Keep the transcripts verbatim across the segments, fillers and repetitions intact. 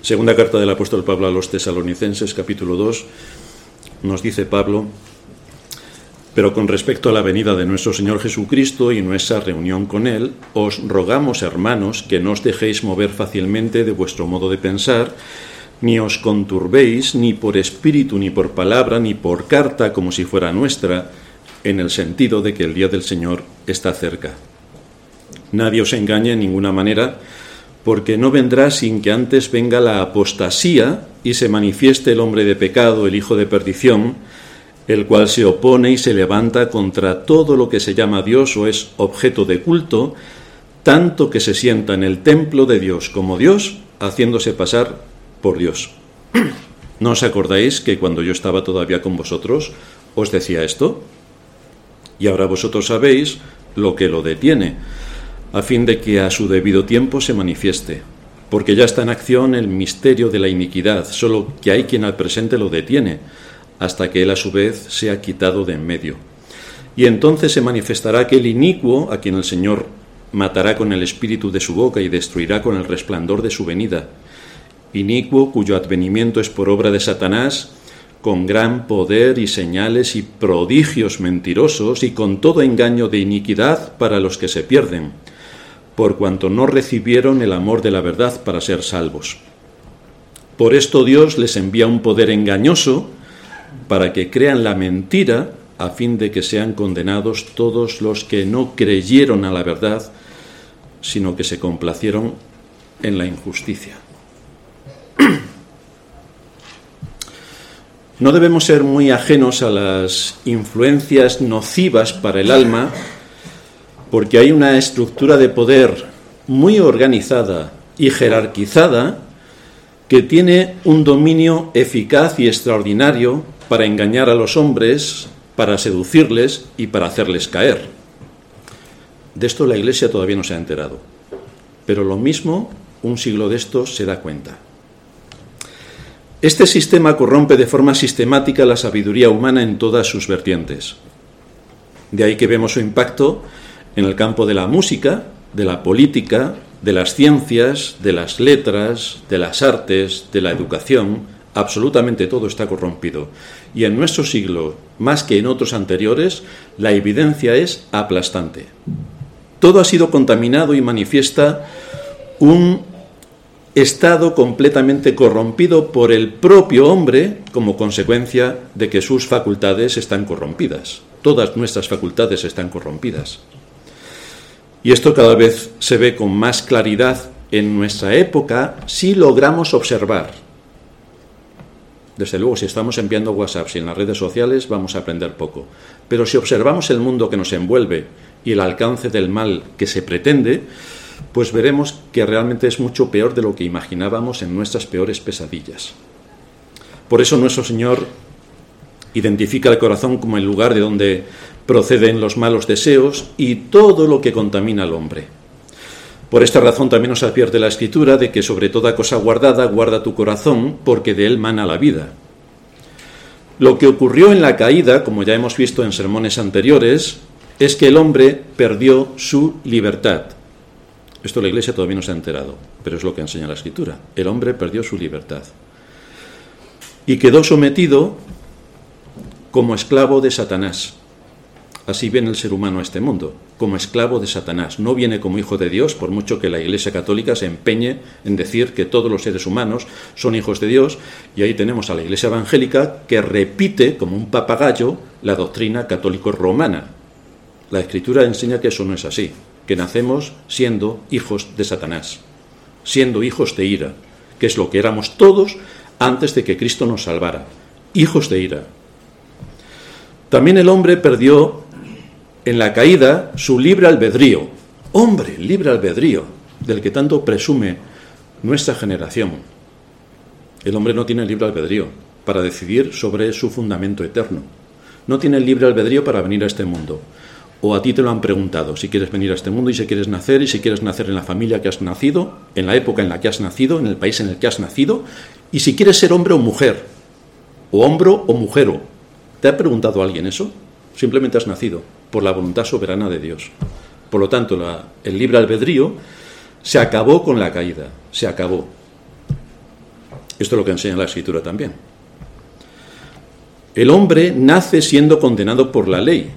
Segunda carta del apóstol Pablo a los Tesalonicenses, capítulo dos, nos dice Pablo: pero con respecto a la venida de nuestro Señor Jesucristo y nuestra reunión con Él, os rogamos, hermanos, que no os dejéis mover fácilmente de vuestro modo de pensar, ni os conturbéis ni por espíritu, ni por palabra, ni por carta, como si fuera nuestra, en el sentido de que el día del Señor está cerca. Nadie os engañe en ninguna manera, porque no vendrá sin que antes venga la apostasía y se manifieste el hombre de pecado, el hijo de perdición, el cual se opone y se levanta contra todo lo que se llama Dios o es objeto de culto, tanto que se sienta en el templo de Dios como Dios, haciéndose pasar por Dios. ¿No os acordáis que cuando yo estaba todavía con vosotros os decía esto? Y ahora vosotros sabéis lo que lo detiene, a fin de que a su debido tiempo se manifieste, porque ya está en acción el misterio de la iniquidad, solo que hay quien al presente lo detiene, hasta que él a su vez sea quitado de en medio. Y entonces se manifestará aquel inicuo a quien el Señor matará con el espíritu de su boca y destruirá con el resplandor de su venida. Inicuo cuyo advenimiento es por obra de Satanás, con gran poder y señales y prodigios mentirosos y con todo engaño de iniquidad para los que se pierden, por cuanto no recibieron el amor de la verdad para ser salvos. Por esto Dios les envía un poder engañoso para que crean la mentira, a fin de que sean condenados todos los que no creyeron a la verdad, sino que se complacieron en la injusticia. No debemos ser muy ajenos a las influencias nocivas para el alma, porque hay una estructura de poder muy organizada y jerarquizada que tiene un dominio eficaz y extraordinario para engañar a los hombres, para seducirles y para hacerles caer. De esto la Iglesia todavía no se ha enterado, pero lo mismo un siglo de esto se da cuenta. Este sistema corrompe de forma sistemática la sabiduría humana en todas sus vertientes. De ahí que vemos su impacto en el campo de la música, de la política, de las ciencias, de las letras, de las artes, de la educación. Absolutamente todo está corrompido. Y en nuestro siglo, más que en otros anteriores, la evidencia es aplastante. Todo ha sido contaminado y manifiesta un estado completamente corrompido por el propio hombre como consecuencia de que sus facultades están corrompidas. Todas nuestras facultades están corrompidas. Y esto cada vez se ve con más claridad en nuestra época si logramos observar. Desde luego, si estamos enviando WhatsApps y en las redes sociales vamos a aprender poco. Pero si observamos el mundo que nos envuelve y el alcance del mal que se pretende, pues veremos que realmente es mucho peor de lo que imaginábamos en nuestras peores pesadillas. Por eso nuestro Señor identifica el corazón como el lugar de donde proceden los malos deseos y todo lo que contamina al hombre. Por esta razón también nos advierte la Escritura de que sobre toda cosa guardada guarda tu corazón, porque de él mana la vida. Lo que ocurrió en la caída, como ya hemos visto en sermones anteriores, es que el hombre perdió su libertad. Esto la Iglesia todavía no se ha enterado, pero es lo que enseña la Escritura. El hombre perdió su libertad y quedó sometido como esclavo de Satanás. Así viene el ser humano a este mundo, como esclavo de Satanás. No viene como hijo de Dios, por mucho que la Iglesia Católica se empeñe en decir que todos los seres humanos son hijos de Dios, y ahí tenemos a la Iglesia Evangélica que repite como un papagayo la doctrina católico-romana. La Escritura enseña que eso no es así, que nacemos siendo hijos de Satanás, siendo hijos de ira, que es lo que éramos todos antes de que Cristo nos salvara, hijos de ira. También el hombre perdió en la caída su libre albedrío. Hombre, libre albedrío, del que tanto presume nuestra generación. El hombre no tiene libre albedrío para decidir sobre su fundamento eterno. No tiene libre albedrío para venir a este mundo. O a ti te lo han preguntado, si quieres venir a este mundo y si quieres nacer, y si quieres nacer en la familia que has nacido, en la época en la que has nacido, en el país en el que has nacido, y si quieres ser hombre o mujer, o hombre o mujero. ¿Te ha preguntado alguien eso? Simplemente has nacido por la voluntad soberana de Dios. Por lo tanto, la, el libre albedrío se acabó con la caída, se acabó. Esto es lo que enseña la Escritura también. El hombre nace siendo condenado por la ley,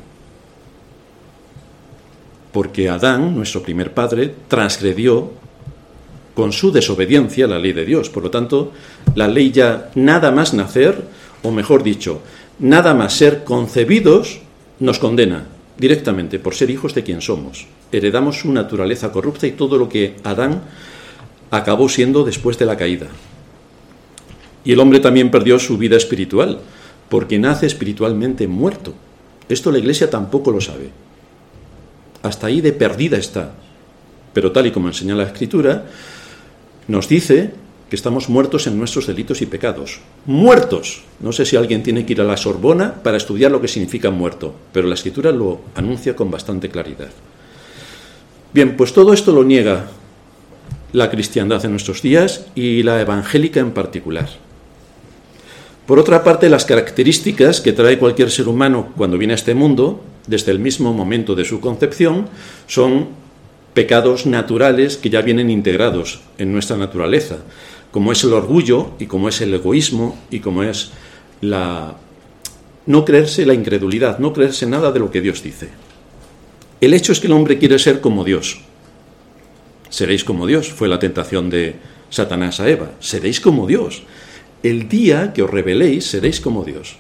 porque Adán, nuestro primer padre, transgredió con su desobediencia la ley de Dios. Por lo tanto, la ley ya nada más nacer, o mejor dicho, nada más ser concebidos, nos condena directamente por ser hijos de quien somos. Heredamos su naturaleza corrupta y todo lo que Adán acabó siendo después de la caída. Y el hombre también perdió su vida espiritual, porque nace espiritualmente muerto. Esto la Iglesia tampoco lo sabe. Hasta ahí de perdida está. Pero tal y como enseña la Escritura, nos dice que estamos muertos en nuestros delitos y pecados. ¡Muertos! No sé si alguien tiene que ir a la Sorbona para estudiar lo que significa muerto, pero la Escritura lo anuncia con bastante claridad. Bien, pues todo esto lo niega la cristiandad en nuestros días y la evangélica en particular. Por otra parte, las características que trae cualquier ser humano cuando viene a este mundo, desde el mismo momento de su concepción, son pecados naturales que ya vienen integrados en nuestra naturaleza, como es el orgullo y como es el egoísmo y como es la no creerse, la incredulidad, no creerse nada de lo que Dios dice. El hecho es que el hombre quiere ser como Dios. Seréis como Dios, fue la tentación de Satanás a Eva. Seréis como Dios. El día que os rebeléis, seréis como Dios.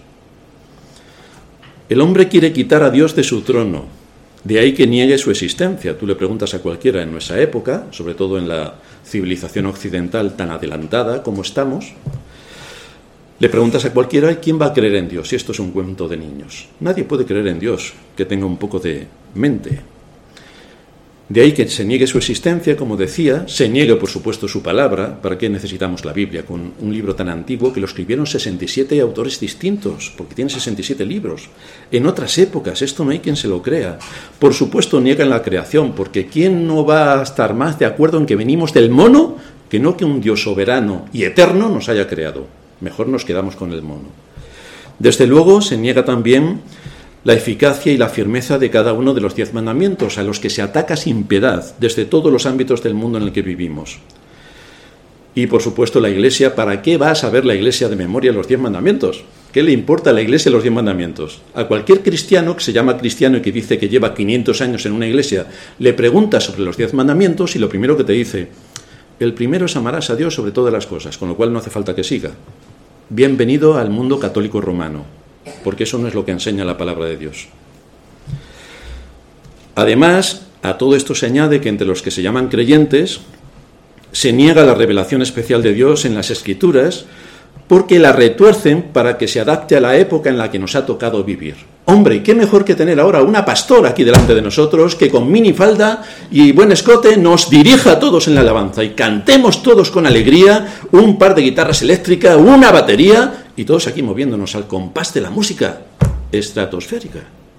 El hombre quiere quitar a Dios de su trono. De ahí que niegue su existencia. Tú le preguntas a cualquiera en nuestra época, sobre todo en la civilización occidental tan adelantada como estamos, le preguntas a cualquiera quién va a creer en Dios, si esto es un cuento de niños. Nadie puede creer en Dios que tenga un poco de mente. De ahí que se niegue su existencia, como decía, se niegue, por supuesto, su palabra. ¿Para qué necesitamos la Biblia con un libro tan antiguo que lo escribieron sesenta y siete autores distintos? Porque tiene sesenta y siete libros. En otras épocas, esto no hay quien se lo crea. Por supuesto, niegan la creación, porque ¿quién no va a estar más de acuerdo en que venimos del mono que no que un Dios soberano y eterno nos haya creado? Mejor nos quedamos con el mono. Desde luego, se niega también la eficacia y la firmeza de cada uno de los diez mandamientos, a los que se ataca sin piedad desde todos los ámbitos del mundo en el que vivimos. Y, por supuesto, la Iglesia. ¿Para qué va a saber la Iglesia de memoria los diez mandamientos? ¿Qué le importa a la Iglesia los diez mandamientos? A cualquier cristiano que se llama cristiano y que dice que lleva quinientos años en una iglesia, le pregunta sobre los diez mandamientos y lo primero que te dice, el primero es amarás a Dios sobre todas las cosas, con lo cual no hace falta que siga. Bienvenido al mundo católico romano, porque eso no es lo que enseña la palabra de Dios. Además, a todo esto se añade que entre los que se llaman creyentes se niega la revelación especial de Dios en las Escrituras porque la retuercen para que se adapte a la época en la que nos ha tocado vivir. Hombre, qué mejor que tener ahora una pastora aquí delante de nosotros que con minifalda y buen escote nos dirija a todos en la alabanza y cantemos todos con alegría un par de guitarras eléctricas, una batería y todos aquí moviéndonos al compás de la música estratosférica.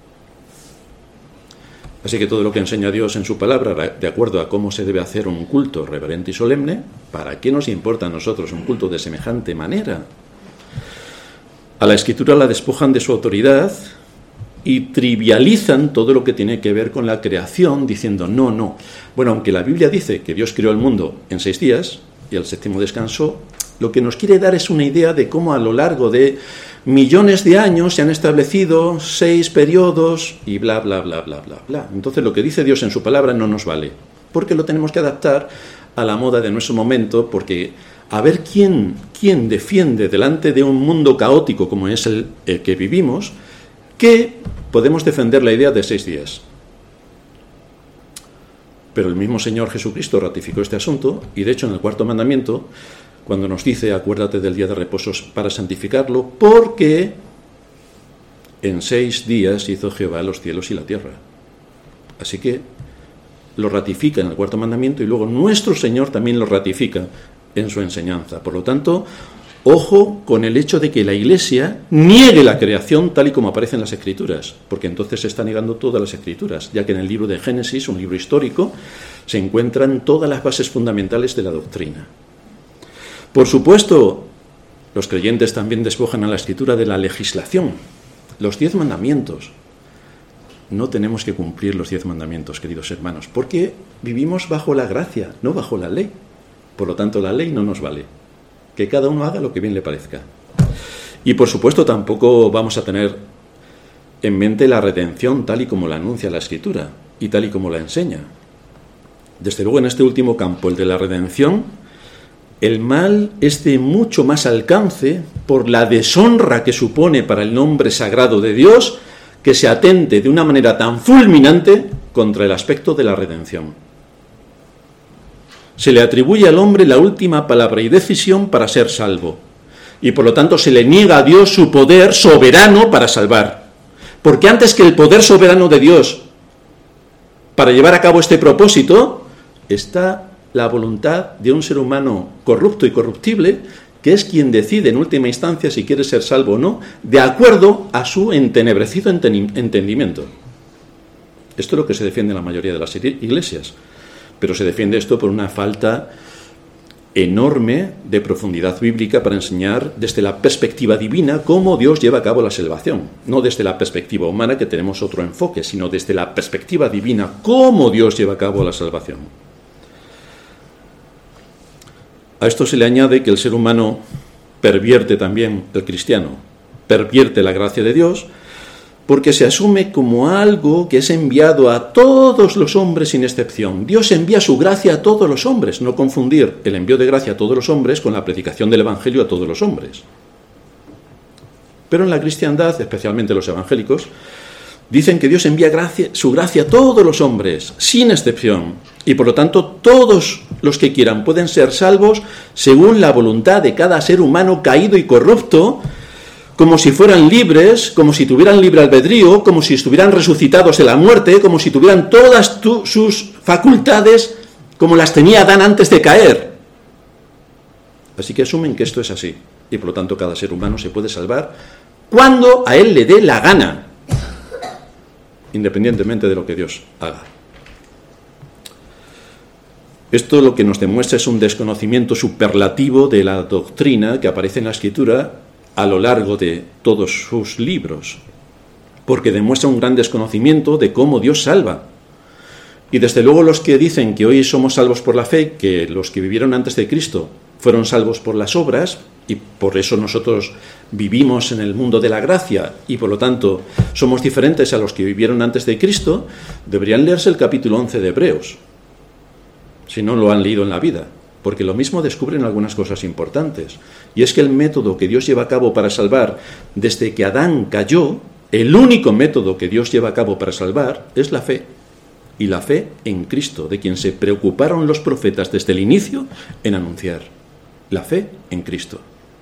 Así que todo lo que enseña Dios en su palabra, de acuerdo a cómo se debe hacer un culto reverente y solemne, ¿para qué nos importa a nosotros un culto de semejante manera? A la Escritura la despojan de su autoridad y trivializan todo lo que tiene que ver con la creación, diciendo no, no. Bueno, aunque la Biblia dice que Dios creó el mundo en seis días y al séptimo descansó, lo que nos quiere dar es una idea de cómo a lo largo de millones de años se han establecido seis periodos y bla, bla, bla, bla, bla, bla. Entonces lo que dice Dios en su palabra no nos vale, porque lo tenemos que adaptar a la moda de nuestro momento, porque a ver quién, quién defiende delante de un mundo caótico como es el, el que vivimos, que podemos defender la idea de seis días. Pero el mismo Señor Jesucristo ratificó este asunto, y de hecho en el cuarto mandamiento, cuando nos dice, acuérdate del día de reposo para santificarlo, porque en seis días hizo Jehová los cielos y la tierra. Así que lo ratifica en el cuarto mandamiento y luego nuestro Señor también lo ratifica en su enseñanza. Por lo tanto, ojo con el hecho de que la Iglesia niegue la creación tal y como aparece en las Escrituras, porque entonces se está negando todas las Escrituras, ya que en el libro de Génesis, un libro histórico, se encuentran todas las bases fundamentales de la doctrina. Por supuesto, los creyentes también despojan a la Escritura de la legislación, los diez mandamientos. No tenemos que cumplir los diez mandamientos, queridos hermanos, porque vivimos bajo la gracia, no bajo la ley. Por lo tanto, la ley no nos vale. que cada uno haga lo que bien le parezca. Y por supuesto tampoco vamos a tener en mente la redención tal y como la anuncia la Escritura y tal y como la enseña. Desde luego en este último campo, el de la redención, el mal es de mucho más alcance por la deshonra que supone para el nombre sagrado de Dios que se atente de una manera tan fulminante contra el aspecto de la redención. Se le atribuye al hombre la última palabra y decisión para ser salvo, y por lo tanto se le niega a Dios su poder soberano para salvar. Porque antes que el poder soberano de Dios para llevar a cabo este propósito, está la voluntad de un ser humano corrupto y corruptible, que es quien decide en última instancia si quiere ser salvo o no, de acuerdo a su entenebrecido entendimiento. Esto es lo que se defiende en la mayoría de las iglesias, pero se defiende esto por una falta enorme de profundidad bíblica para enseñar desde la perspectiva divina cómo Dios lleva a cabo la salvación. No desde la perspectiva humana, que tenemos otro enfoque, sino desde la perspectiva divina, cómo Dios lleva a cabo la salvación. A esto se le añade que el ser humano pervierte también, el cristiano, pervierte la gracia de Dios, porque se asume como algo que es enviado a todos los hombres sin excepción. Dios envía su gracia a todos los hombres, no confundir el envío de gracia a todos los hombres con la predicación del Evangelio a todos los hombres. Pero en la cristiandad, especialmente los evangélicos, dicen que Dios envía gracia, su gracia a todos los hombres, sin excepción, y por lo tanto todos los que quieran pueden ser salvos según la voluntad de cada ser humano caído y corrupto, como si fueran libres, como si tuvieran libre albedrío, como si estuvieran resucitados de la muerte, como si tuvieran todas tu, sus facultades como las tenía Adán antes de caer. Así que asumen que esto es así, y por lo tanto cada ser humano se puede salvar cuando a él le dé la gana, independientemente de lo que Dios haga. Esto lo que nos demuestra es un desconocimiento superlativo de la doctrina que aparece en la Escritura a lo largo de todos sus libros, porque demuestra un gran desconocimiento de cómo Dios salva. Y desde luego los que dicen que hoy somos salvos por la fe, que los que vivieron antes de Cristo fueron salvos por las obras, y por eso nosotros vivimos en el mundo de la gracia, y por lo tanto somos diferentes a los que vivieron antes de Cristo, deberían leerse el capítulo once de Hebreos, si no lo han leído en la vida, porque lo mismo descubren algunas cosas importantes. Y es que el método que Dios lleva a cabo para salvar desde que Adán cayó, el único método que Dios lleva a cabo para salvar es la fe. Y la fe en Cristo, de quien se preocuparon los profetas desde el inicio en anunciar. La fe en Cristo.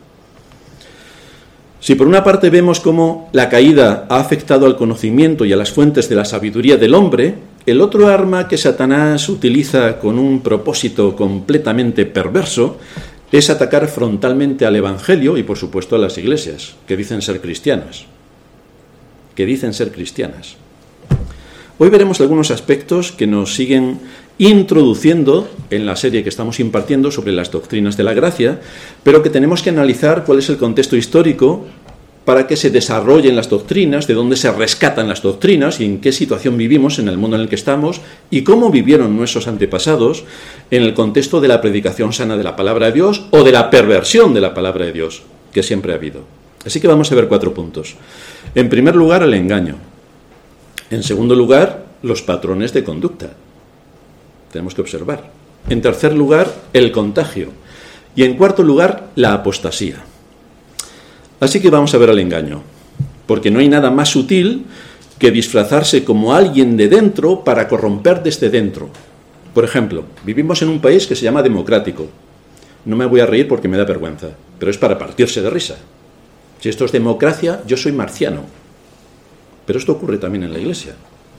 Si por una parte vemos cómo la caída ha afectado al conocimiento y a las fuentes de la sabiduría del hombre, el otro arma que Satanás utiliza con un propósito completamente perverso es atacar frontalmente al Evangelio y, por supuesto, a las iglesias, que dicen ser cristianas. Que dicen ser cristianas. Hoy veremos algunos aspectos que nos siguen introduciendo en la serie que estamos impartiendo sobre las doctrinas de la gracia, pero que tenemos que analizar cuál es el contexto histórico para que se desarrollen las doctrinas, de dónde se rescatan las doctrinas y en qué situación vivimos en el mundo en el que estamos y cómo vivieron nuestros antepasados en el contexto de la predicación sana de la palabra de Dios o de la perversión de la palabra de Dios, que siempre ha habido. Así que vamos a ver cuatro puntos. En primer lugar, el engaño. En segundo lugar, los patrones de conducta. Tenemos que observar. En tercer lugar, el contagio. Y en cuarto lugar, la apostasía. Así que vamos a ver el engaño, porque no hay nada más sutil que disfrazarse como alguien de dentro para corromper desde dentro. Por ejemplo, vivimos en un país que se llama democrático. No me voy a reír porque me da vergüenza, pero es para partirse de risa. Si esto es democracia, yo soy marciano. Pero esto ocurre también en la Iglesia.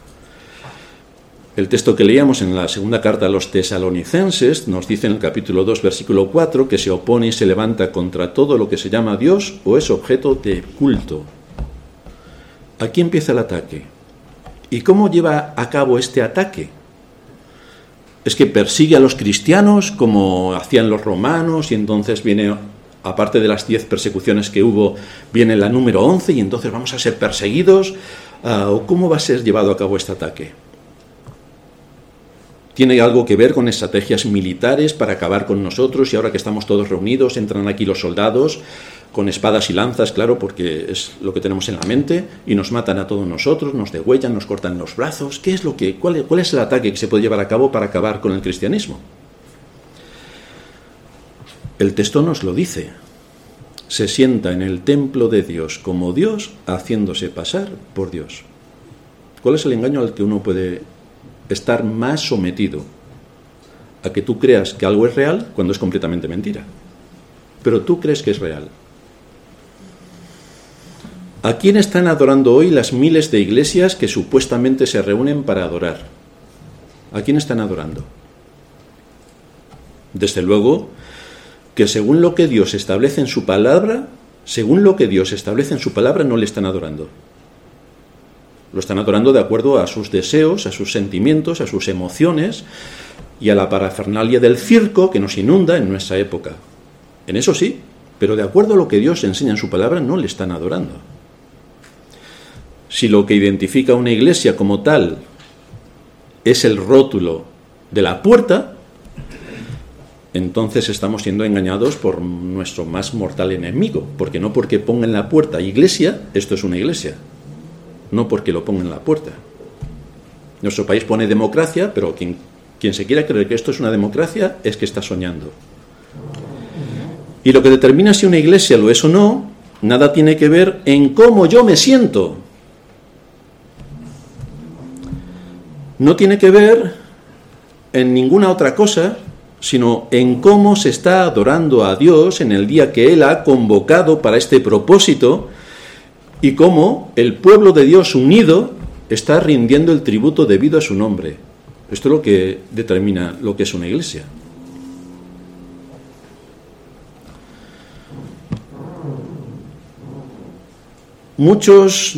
El texto que leíamos en la segunda carta a los tesalonicenses nos dice en el capítulo dos, versículo cuatro, que se opone y se levanta contra todo lo que se llama Dios o es objeto de culto. Aquí empieza el ataque. ¿Y cómo lleva a cabo este ataque? Es que persigue a los cristianos como hacían los romanos y entonces viene, aparte de las diez persecuciones que hubo, viene la número once y entonces vamos a ser perseguidos. Uh, ¿O cómo va a ser llevado a cabo este ataque? Tiene algo que ver con estrategias militares para acabar con nosotros, y ahora que estamos todos reunidos, entran aquí los soldados con espadas y lanzas, claro, porque es lo que tenemos en la mente, y nos matan a todos nosotros, nos degüellan, nos cortan los brazos. ¿Qué es lo que, cuál, cuál es el ataque que se puede llevar a cabo para acabar con el cristianismo? El texto nos lo dice. Se sienta en el templo de Dios como Dios, haciéndose pasar por Dios. ¿Cuál es el engaño al que uno puede estar más sometido? A que tú creas que algo es real cuando es completamente mentira. Pero tú crees que es real. ¿A quién están adorando hoy las miles de iglesias que supuestamente se reúnen para adorar? ¿A quién están adorando? Desde luego que según lo que Dios establece en su palabra, según lo que Dios establece en su palabra, no le están adorando. Lo están adorando de acuerdo a sus deseos, a sus sentimientos, a sus emociones y a la parafernalia del circo que nos inunda en nuestra época. En eso sí, pero de acuerdo a lo que Dios enseña en su palabra, no le están adorando. Si lo que identifica una iglesia como tal es el rótulo de la puerta, entonces estamos siendo engañados por nuestro más mortal enemigo, porque no porque ponga en la puerta iglesia, esto es una iglesia, no porque lo ponga en la puerta. Nuestro país pone democracia, pero quien, quien se quiera creer que esto es una democracia es que está soñando. Y lo que determina si una iglesia lo es o no, nada tiene que ver en cómo yo me siento. No tiene que ver en ninguna otra cosa, sino en cómo se está adorando a Dios en el día que Él ha convocado para este propósito, y cómo el pueblo de Dios unido está rindiendo el tributo debido a su nombre. Esto es lo que determina lo que es una iglesia. Muchos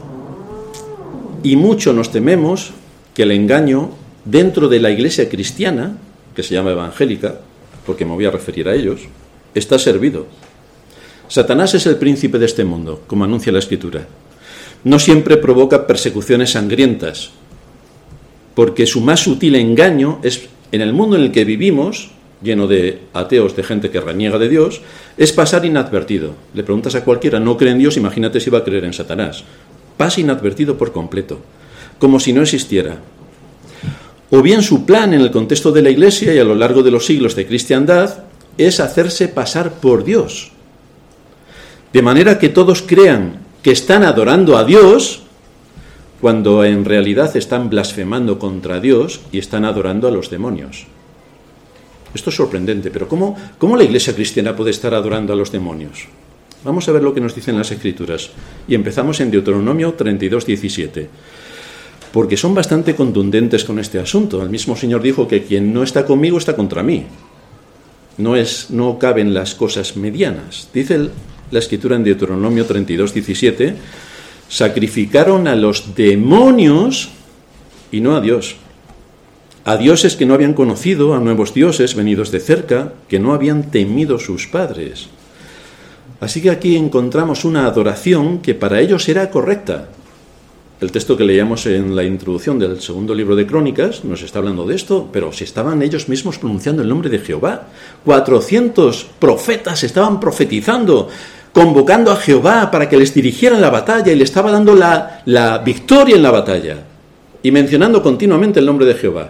y mucho nos tememos que el engaño dentro de la iglesia cristiana, que se llama evangélica, porque me voy a referir a ellos, está servido. Satanás es el príncipe de este mundo, como anuncia la Escritura. No siempre provoca persecuciones sangrientas, porque su más sutil engaño es, en el mundo en el que vivimos, lleno de ateos, de gente que reniega de Dios, es pasar inadvertido. Le preguntas a cualquiera, no cree en Dios, imagínate si va a creer en Satanás. Pasa inadvertido por completo, como si no existiera. O bien su plan en el contexto de la Iglesia y a lo largo de los siglos de cristiandad es hacerse pasar por Dios. De manera que todos crean que están adorando a Dios, cuando en realidad están blasfemando contra Dios y están adorando a los demonios. Esto es sorprendente, pero ¿cómo, cómo la Iglesia cristiana puede estar adorando a los demonios? Vamos a ver lo que nos dicen las Escrituras. Y empezamos en Deuteronomio treinta y dos, diecisiete. Porque son bastante contundentes con este asunto. El mismo Señor dijo que quien no está conmigo está contra mí. No, es, no caben las cosas medianas. Dice el, la Escritura en Deuteronomio treinta y dos, diecisiete, sacrificaron a los demonios y no a Dios. A dioses que no habían conocido, a nuevos dioses venidos de cerca, que no habían temido sus padres. Así que aquí encontramos una adoración que para ellos era correcta. El texto que leíamos en la introducción del segundo libro de Crónicas nos está hablando de esto, pero si estaban ellos mismos pronunciando el nombre de Jehová. cuatrocientos profetas estaban profetizando, convocando a Jehová para que les dirigiera en la batalla y le estaba dando la, la victoria en la batalla y mencionando continuamente el nombre de Jehová.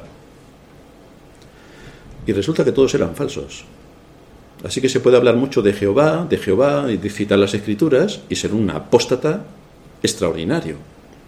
Y resulta que todos eran falsos. Así que se puede hablar mucho de Jehová, de Jehová, y de citar las Escrituras y ser un apóstata extraordinario.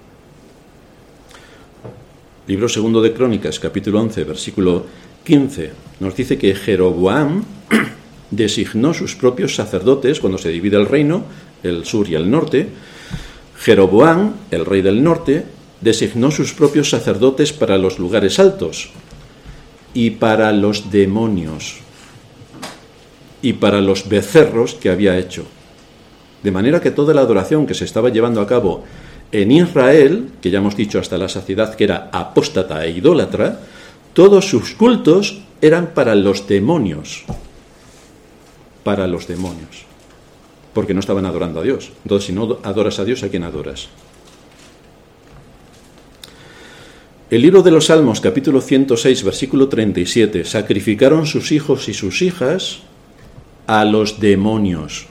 Libro segundo de Crónicas, capítulo once, versículo quince, nos dice que Jeroboam designó sus propios sacerdotes cuando se divide el reino, el sur y el norte. Jeroboam, el rey del norte, designó sus propios sacerdotes para los lugares altos y para los demonios y para los becerros que había hecho. De manera que toda la adoración que se estaba llevando a cabo en Israel, que ya hemos dicho hasta la saciedad que era apóstata e idólatra, todos sus cultos eran para los demonios. Para los demonios. Porque no estaban adorando a Dios. Entonces, si no adoras a Dios, ¿a quién adoras? El libro de los Salmos, capítulo ciento seis, versículo treinta y siete, sacrificaron sus hijos y sus hijas a los demonios.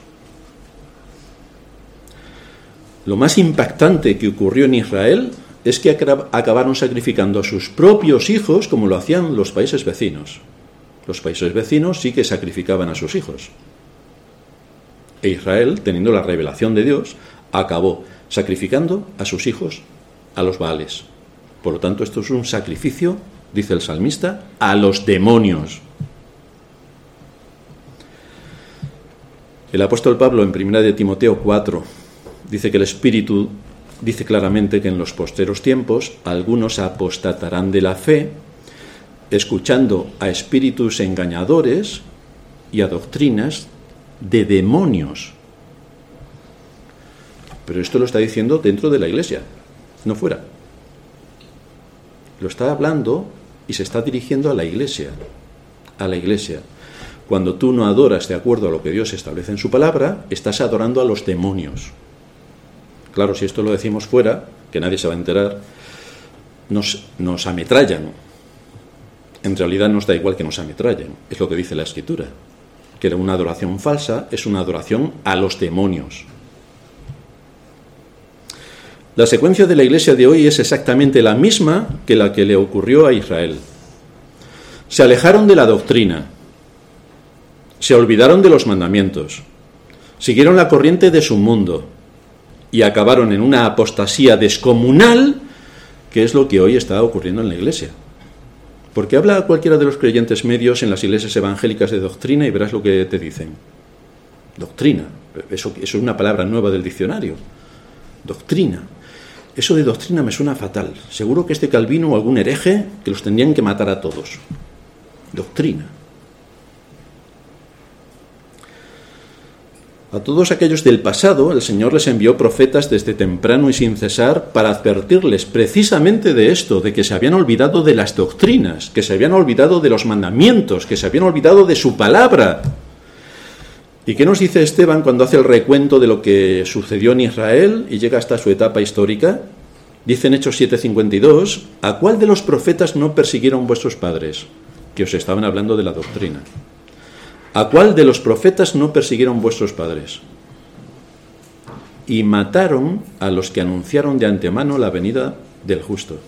Lo más impactante que ocurrió en Israel es que acabaron sacrificando a sus propios hijos como lo hacían los países vecinos. Los países vecinos sí que sacrificaban a sus hijos. E Israel, teniendo la revelación de Dios, acabó sacrificando a sus hijos a los Baales. Por lo tanto, esto es un sacrificio, dice el salmista, a los demonios. El apóstol Pablo en primera de Timoteo cuatro dice que el Espíritu dice claramente que en los posteros tiempos algunos apostatarán de la fe, escuchando a espíritus engañadores y a doctrinas de demonios. Pero esto lo está diciendo dentro de la iglesia, no fuera. Lo está hablando y se está dirigiendo a la iglesia, a la iglesia. Cuando tú no adoras de acuerdo a lo que Dios establece en su palabra, estás adorando a los demonios. Claro, si esto lo decimos fuera, que nadie se va a enterar, nos, nos ametrallan. En realidad nos da igual que nos ametrallen, es lo que dice la Escritura. Que una adoración falsa es una adoración a los demonios. La secuencia de la iglesia de hoy es exactamente la misma que la que le ocurrió a Israel. Se alejaron de la doctrina, se olvidaron de los mandamientos, siguieron la corriente de su mundo y acabaron en una apostasía descomunal, que es lo que hoy está ocurriendo en la iglesia. Porque habla a cualquiera de los creyentes medios en las iglesias evangélicas de doctrina y verás lo que te dicen. Doctrina, eso, eso es una palabra nueva del diccionario. Doctrina. Eso de doctrina me suena fatal. Seguro que este Calvino o algún hereje que los tendrían que matar a todos. Doctrina. A todos aquellos del pasado, el Señor les envió profetas desde temprano y sin cesar para advertirles precisamente de esto, de que se habían olvidado de las doctrinas, que se habían olvidado de los mandamientos, que se habían olvidado de su palabra. ¿Y qué nos dice Esteban cuando hace el recuento de lo que sucedió en Israel y llega hasta su etapa histórica? Dice en Hechos siete cincuenta y dos, ¿a cuál de los profetas no persiguieron vuestros padres? Que os estaban hablando de la doctrina. ¿A cuál de los profetas no persiguieron vuestros padres? Y mataron a los que anunciaron de antemano la venida del justo.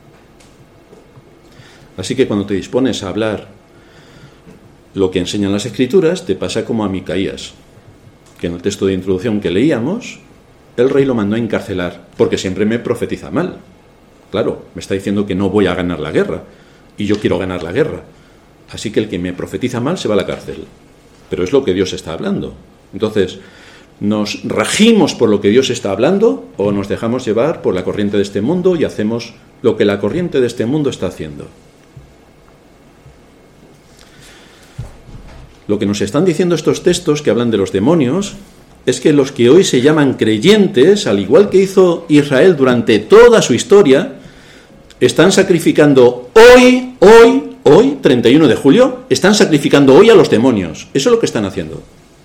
Así que cuando te dispones a hablar lo que enseñan las Escrituras, te pasa como a Micaías, que en el texto de introducción que leíamos, el rey lo mandó a encarcelar, porque siempre me profetiza mal. Claro, me está diciendo que no voy a ganar la guerra, y yo quiero ganar la guerra. Así que el que me profetiza mal se va a la cárcel. Pero es lo que Dios está hablando. Entonces, ¿nos regimos por lo que Dios está hablando o nos dejamos llevar por la corriente de este mundo y hacemos lo que la corriente de este mundo está haciendo? Lo que nos están diciendo estos textos que hablan de los demonios es que los que hoy se llaman creyentes, al igual que hizo Israel durante toda su historia, están sacrificando hoy, hoy, hoy, treinta y uno de julio, están sacrificando hoy a los demonios. Eso es lo que están haciendo.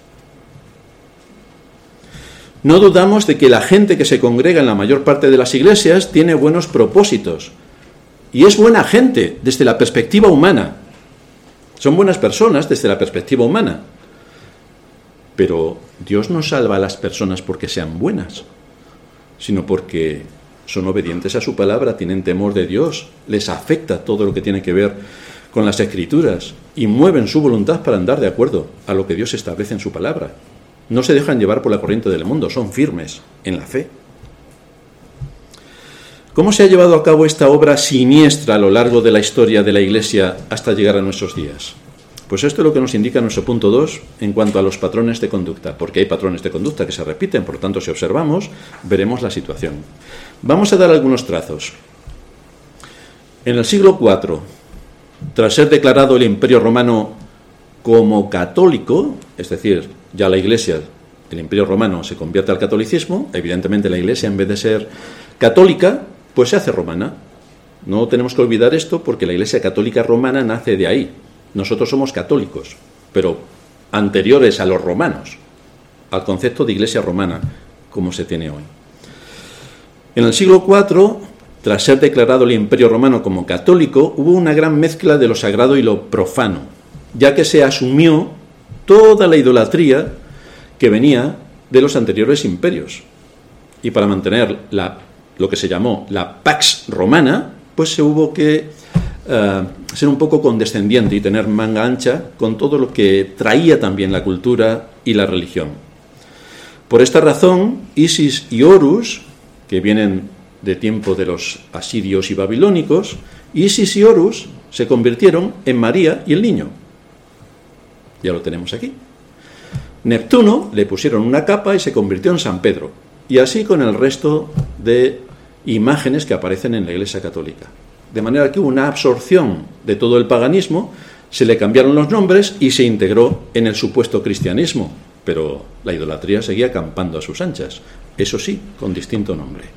No dudamos de que la gente que se congrega en la mayor parte de las iglesias tiene buenos propósitos. Y es buena gente desde la perspectiva humana. Son buenas personas desde la perspectiva humana. Pero Dios no salva a las personas porque sean buenas, sino porque son obedientes a su palabra, tienen temor de Dios, les afecta todo lo que tiene que ver con las Escrituras y mueven su voluntad para andar de acuerdo a lo que Dios establece en su palabra. No se dejan llevar por la corriente del mundo, son firmes en la fe. ¿Cómo se ha llevado a cabo esta obra siniestra a lo largo de la historia de la Iglesia hasta llegar a nuestros días? Pues esto es lo que nos indica nuestro punto dos en cuanto a los patrones de conducta, porque hay patrones de conducta que se repiten, por lo tanto, si observamos, veremos la situación. Vamos a dar algunos trazos. En el siglo cuatro, tras ser declarado el Imperio Romano como católico, es decir, ya la Iglesia, el Imperio Romano se convierte al catolicismo, evidentemente la Iglesia en vez de ser católica, pues se hace romana. No tenemos que olvidar esto porque la Iglesia católica romana nace de ahí. Nosotros somos católicos, pero anteriores a los romanos, al concepto de Iglesia romana, como se tiene hoy. En el siglo cuatro, tras ser declarado el Imperio Romano como católico, hubo una gran mezcla de lo sagrado y lo profano, ya que se asumió toda la idolatría que venía de los anteriores imperios. Y para mantener la, lo que se llamó la Pax Romana, pues se hubo que uh, ser un poco condescendiente y tener manga ancha con todo lo que traía también la cultura y la religión. Por esta razón, Isis y Horus, que vienen de tiempo de los asirios y babilónicos, Isis y Horus se convirtieron en María y el niño. Ya lo tenemos aquí. Neptuno le pusieron una capa y se convirtió en San Pedro. Y así con el resto de imágenes que aparecen en la Iglesia Católica. De manera que hubo una absorción de todo el paganismo, se le cambiaron los nombres y se integró en el supuesto cristianismo. Pero la idolatría seguía campando a sus anchas. Eso sí, con distinto nombre.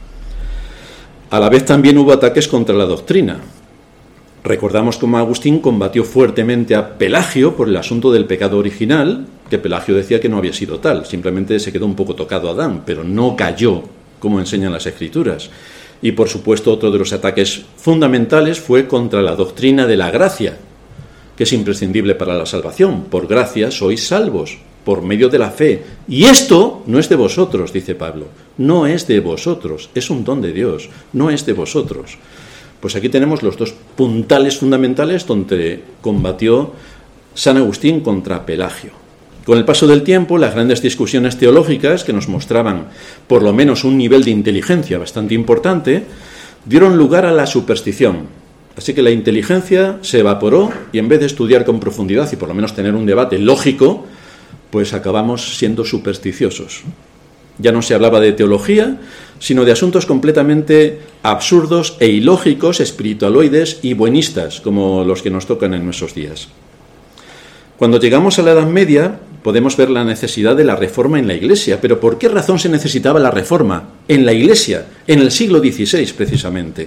A la vez también hubo ataques contra la doctrina. Recordamos cómo Agustín combatió fuertemente a Pelagio por el asunto del pecado original, que Pelagio decía que no había sido tal, simplemente se quedó un poco tocado Adán, pero no cayó, como enseñan las Escrituras. Y por supuesto otro de los ataques fundamentales fue contra la doctrina de la gracia, que es imprescindible para la salvación. Por gracia sois salvos, por medio de la fe. Y esto no es de vosotros, dice Pablo. No es de vosotros, es un don de Dios, no es de vosotros. Pues aquí tenemos los dos puntales fundamentales donde combatió San Agustín contra Pelagio. Con el paso del tiempo, las grandes discusiones teológicas, que nos mostraban por lo menos un nivel de inteligencia bastante importante, dieron lugar a la superstición. Así que la inteligencia se evaporó y en vez de estudiar con profundidad y por lo menos tener un debate lógico, pues acabamos siendo supersticiosos. Ya no se hablaba de teología, sino de asuntos completamente absurdos e ilógicos, espiritualoides y buenistas, como los que nos tocan en nuestros días. Cuando llegamos a la Edad Media, podemos ver la necesidad de la reforma en la Iglesia. ¿Pero por qué razón se necesitaba la reforma en la Iglesia, en el siglo dieciséis precisamente?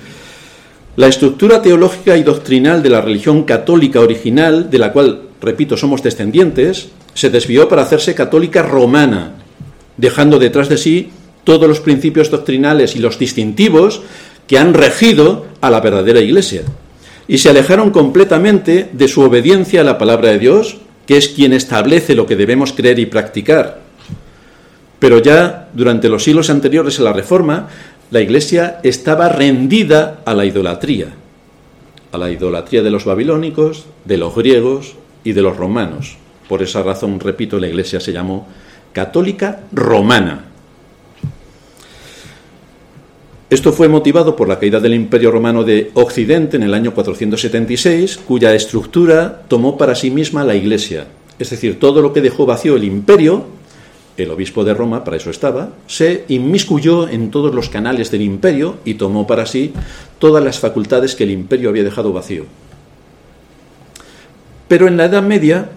La estructura teológica y doctrinal de la religión católica original, de la cual, repito, somos descendientes, se desvió para hacerse católica romana, dejando detrás de sí todos los principios doctrinales y los distintivos que han regido a la verdadera Iglesia. Y se alejaron completamente de su obediencia a la palabra de Dios, que es quien establece lo que debemos creer y practicar. Pero ya durante los siglos anteriores a la Reforma, la Iglesia estaba rendida a la idolatría, a la idolatría de los babilónicos, de los griegos y de los romanos. Por esa razón, repito, la Iglesia se llamó católica romana. Esto fue motivado por la caída del Imperio Romano de Occidente en el año cuatrocientos setenta y seis, cuya estructura tomó para sí misma la Iglesia. Es decir, todo lo que dejó vacío el imperio, el obispo de Roma, para eso estaba, se inmiscuyó en todos los canales del imperio y tomó para sí todas las facultades que el imperio había dejado vacío. Pero en la Edad Media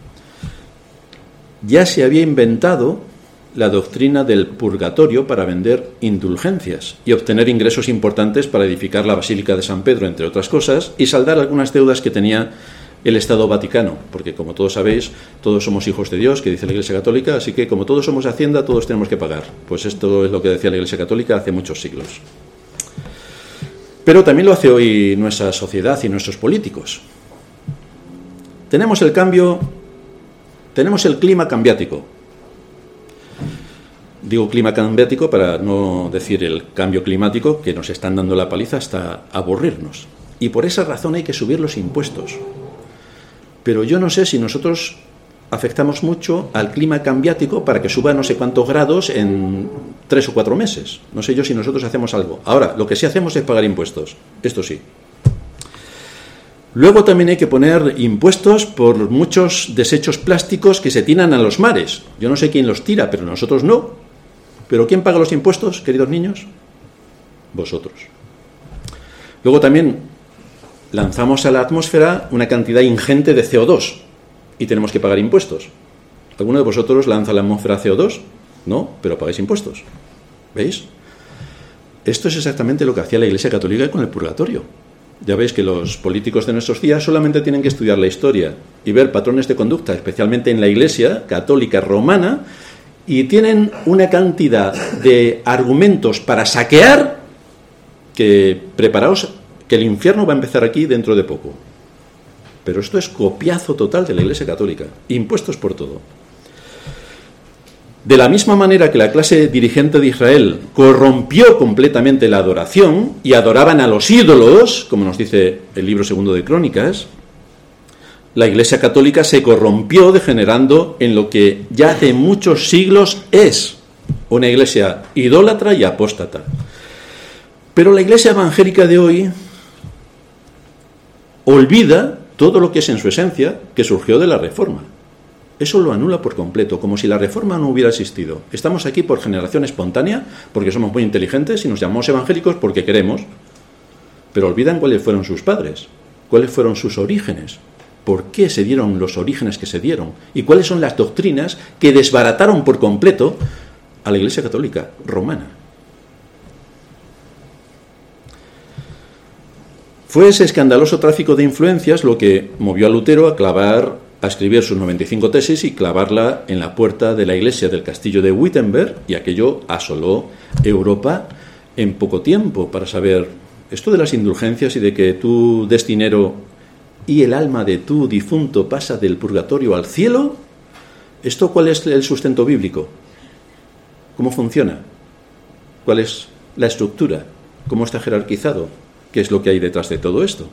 ya se había inventado la doctrina del purgatorio para vender indulgencias y obtener ingresos importantes para edificar la Basílica de San Pedro, entre otras cosas, y saldar algunas deudas que tenía el Estado Vaticano, porque como todos sabéis, todos somos hijos de Dios, que dice la Iglesia Católica, así que como todos somos Hacienda, todos tenemos que pagar. Pues esto es lo que decía la Iglesia Católica hace muchos siglos. Pero también lo hace hoy nuestra sociedad y nuestros políticos. Tenemos el cambio, tenemos el clima cambiático. Digo clima cambiático para no decir el cambio climático, que nos están dando la paliza hasta aburrirnos. Y por esa razón hay que subir los impuestos. Pero yo no sé si nosotros afectamos mucho al clima cambiático para que suba no sé cuántos grados en tres o cuatro meses. No sé yo si nosotros hacemos algo. Ahora, lo que sí hacemos es pagar impuestos. Esto sí. Luego también hay que poner impuestos por muchos desechos plásticos que se tiran a los mares. Yo no sé quién los tira, pero nosotros no. ¿Pero quién paga los impuestos, queridos niños? Vosotros. Luego también lanzamos a la atmósfera una cantidad ingente de C O dos y tenemos que pagar impuestos. ¿Alguno de vosotros lanza a la atmósfera C O dos? No, pero pagáis impuestos. ¿Veis? Esto es exactamente lo que hacía la Iglesia Católica con el purgatorio. Ya veis que los políticos de nuestros días solamente tienen que estudiar la historia y ver patrones de conducta, especialmente en la Iglesia Católica Romana, y tienen una cantidad de argumentos para saquear que preparaos, que el infierno va a empezar aquí dentro de poco. Pero esto es copiazo total de la Iglesia Católica, impuestos por todo. De la misma manera que la clase dirigente de Israel corrompió completamente la adoración y adoraban a los ídolos, como nos dice el libro segundo de Crónicas, la Iglesia Católica se corrompió degenerando en lo que ya hace muchos siglos es una iglesia idólatra y apóstata. Pero la Iglesia evangélica de hoy olvida todo lo que es en su esencia, que surgió de la Reforma. Eso lo anula por completo, como si la Reforma no hubiera existido. Estamos aquí por generación espontánea, porque somos muy inteligentes y nos llamamos evangélicos porque queremos, pero olvidan cuáles fueron sus padres, cuáles fueron sus orígenes, por qué se dieron los orígenes que se dieron y cuáles son las doctrinas que desbarataron por completo a la Iglesia Católica romana. Fue ese escandaloso tráfico de influencias lo que movió a Lutero a clavar, a escribir sus noventa y cinco tesis y clavarla en la puerta de la iglesia del castillo de Wittenberg, y aquello asoló Europa en poco tiempo para saber esto de las indulgencias y de que tú des dinero y el alma de tu difunto pasa del purgatorio al cielo. ¿Esto cuál es el sustento bíblico? ¿Cómo funciona? ¿Cuál es la estructura? ¿Cómo está jerarquizado? ¿Qué es lo que hay detrás de todo esto?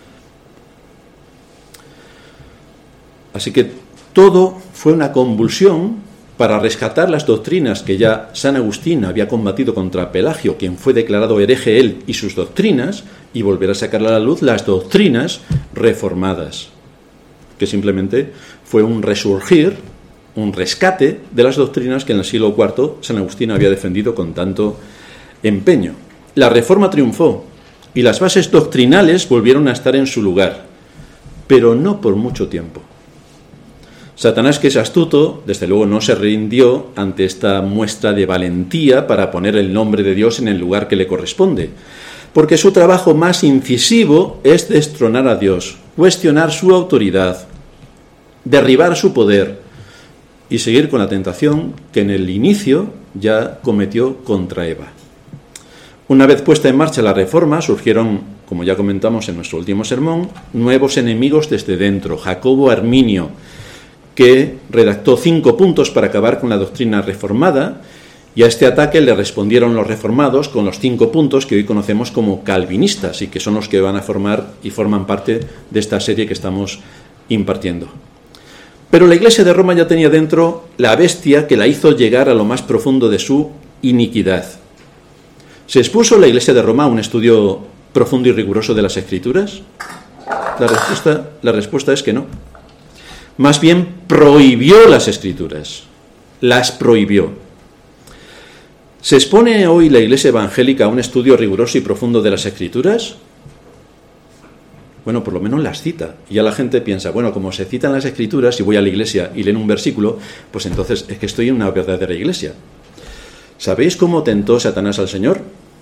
Así que todo fue una convulsión para rescatar las doctrinas que ya San Agustín había combatido contra Pelagio, quien fue declarado hereje él y sus doctrinas, y volver a sacar a la luz las doctrinas reformadas, que simplemente fue un resurgir, un rescate de las doctrinas que en el siglo cuarto San Agustín había defendido con tanto empeño. La Reforma triunfó y las bases doctrinales volvieron a estar en su lugar, pero no por mucho tiempo. Satanás, que es astuto, desde luego no se rindió ante esta muestra de valentía para poner el nombre de Dios en el lugar que le corresponde, porque su trabajo más incisivo es destronar a Dios, cuestionar su autoridad, derribar su poder y seguir con la tentación que en el inicio ya cometió contra Eva. Una vez puesta en marcha la Reforma, surgieron, como ya comentamos en nuestro último sermón, nuevos enemigos desde dentro. Jacobo Arminio, que redactó cinco puntos para acabar con la doctrina reformada, y a este ataque le respondieron los reformados con los cinco puntos que hoy conocemos como calvinistas y que son los que van a formar y forman parte de esta serie que estamos impartiendo. Pero la Iglesia de Roma ya tenía dentro la bestia que la hizo llegar a lo más profundo de su iniquidad. ¿Se expuso la Iglesia de Roma a un estudio profundo y riguroso de las Escrituras? La respuesta, la respuesta es que no. Más bien prohibió las Escrituras, las prohibió. ¿Se expone hoy la Iglesia evangélica a un estudio riguroso y profundo de las Escrituras? Bueno, por lo menos las cita. Y ya la gente piensa, bueno, como se citan las Escrituras y voy a la iglesia y leen un versículo, pues entonces es que estoy en una verdadera iglesia. ¿Sabéis cómo tentó Satanás al Señor?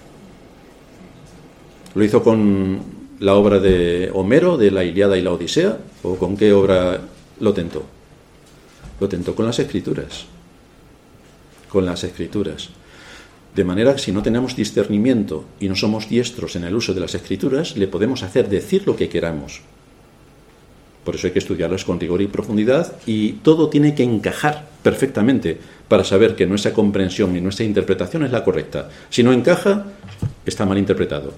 ¿Lo hizo con la obra de Homero, de la Ilíada y la Odisea? ¿O con qué obra lo tentó? Lo tentó con las Escrituras. Con las Escrituras. De manera que si no tenemos discernimiento y no somos diestros en el uso de las Escrituras, le podemos hacer decir lo que queramos. Por eso hay que estudiarlas con rigor y profundidad, y todo tiene que encajar perfectamente para saber que nuestra comprensión y nuestra interpretación es la correcta. Si no encaja, está mal interpretado.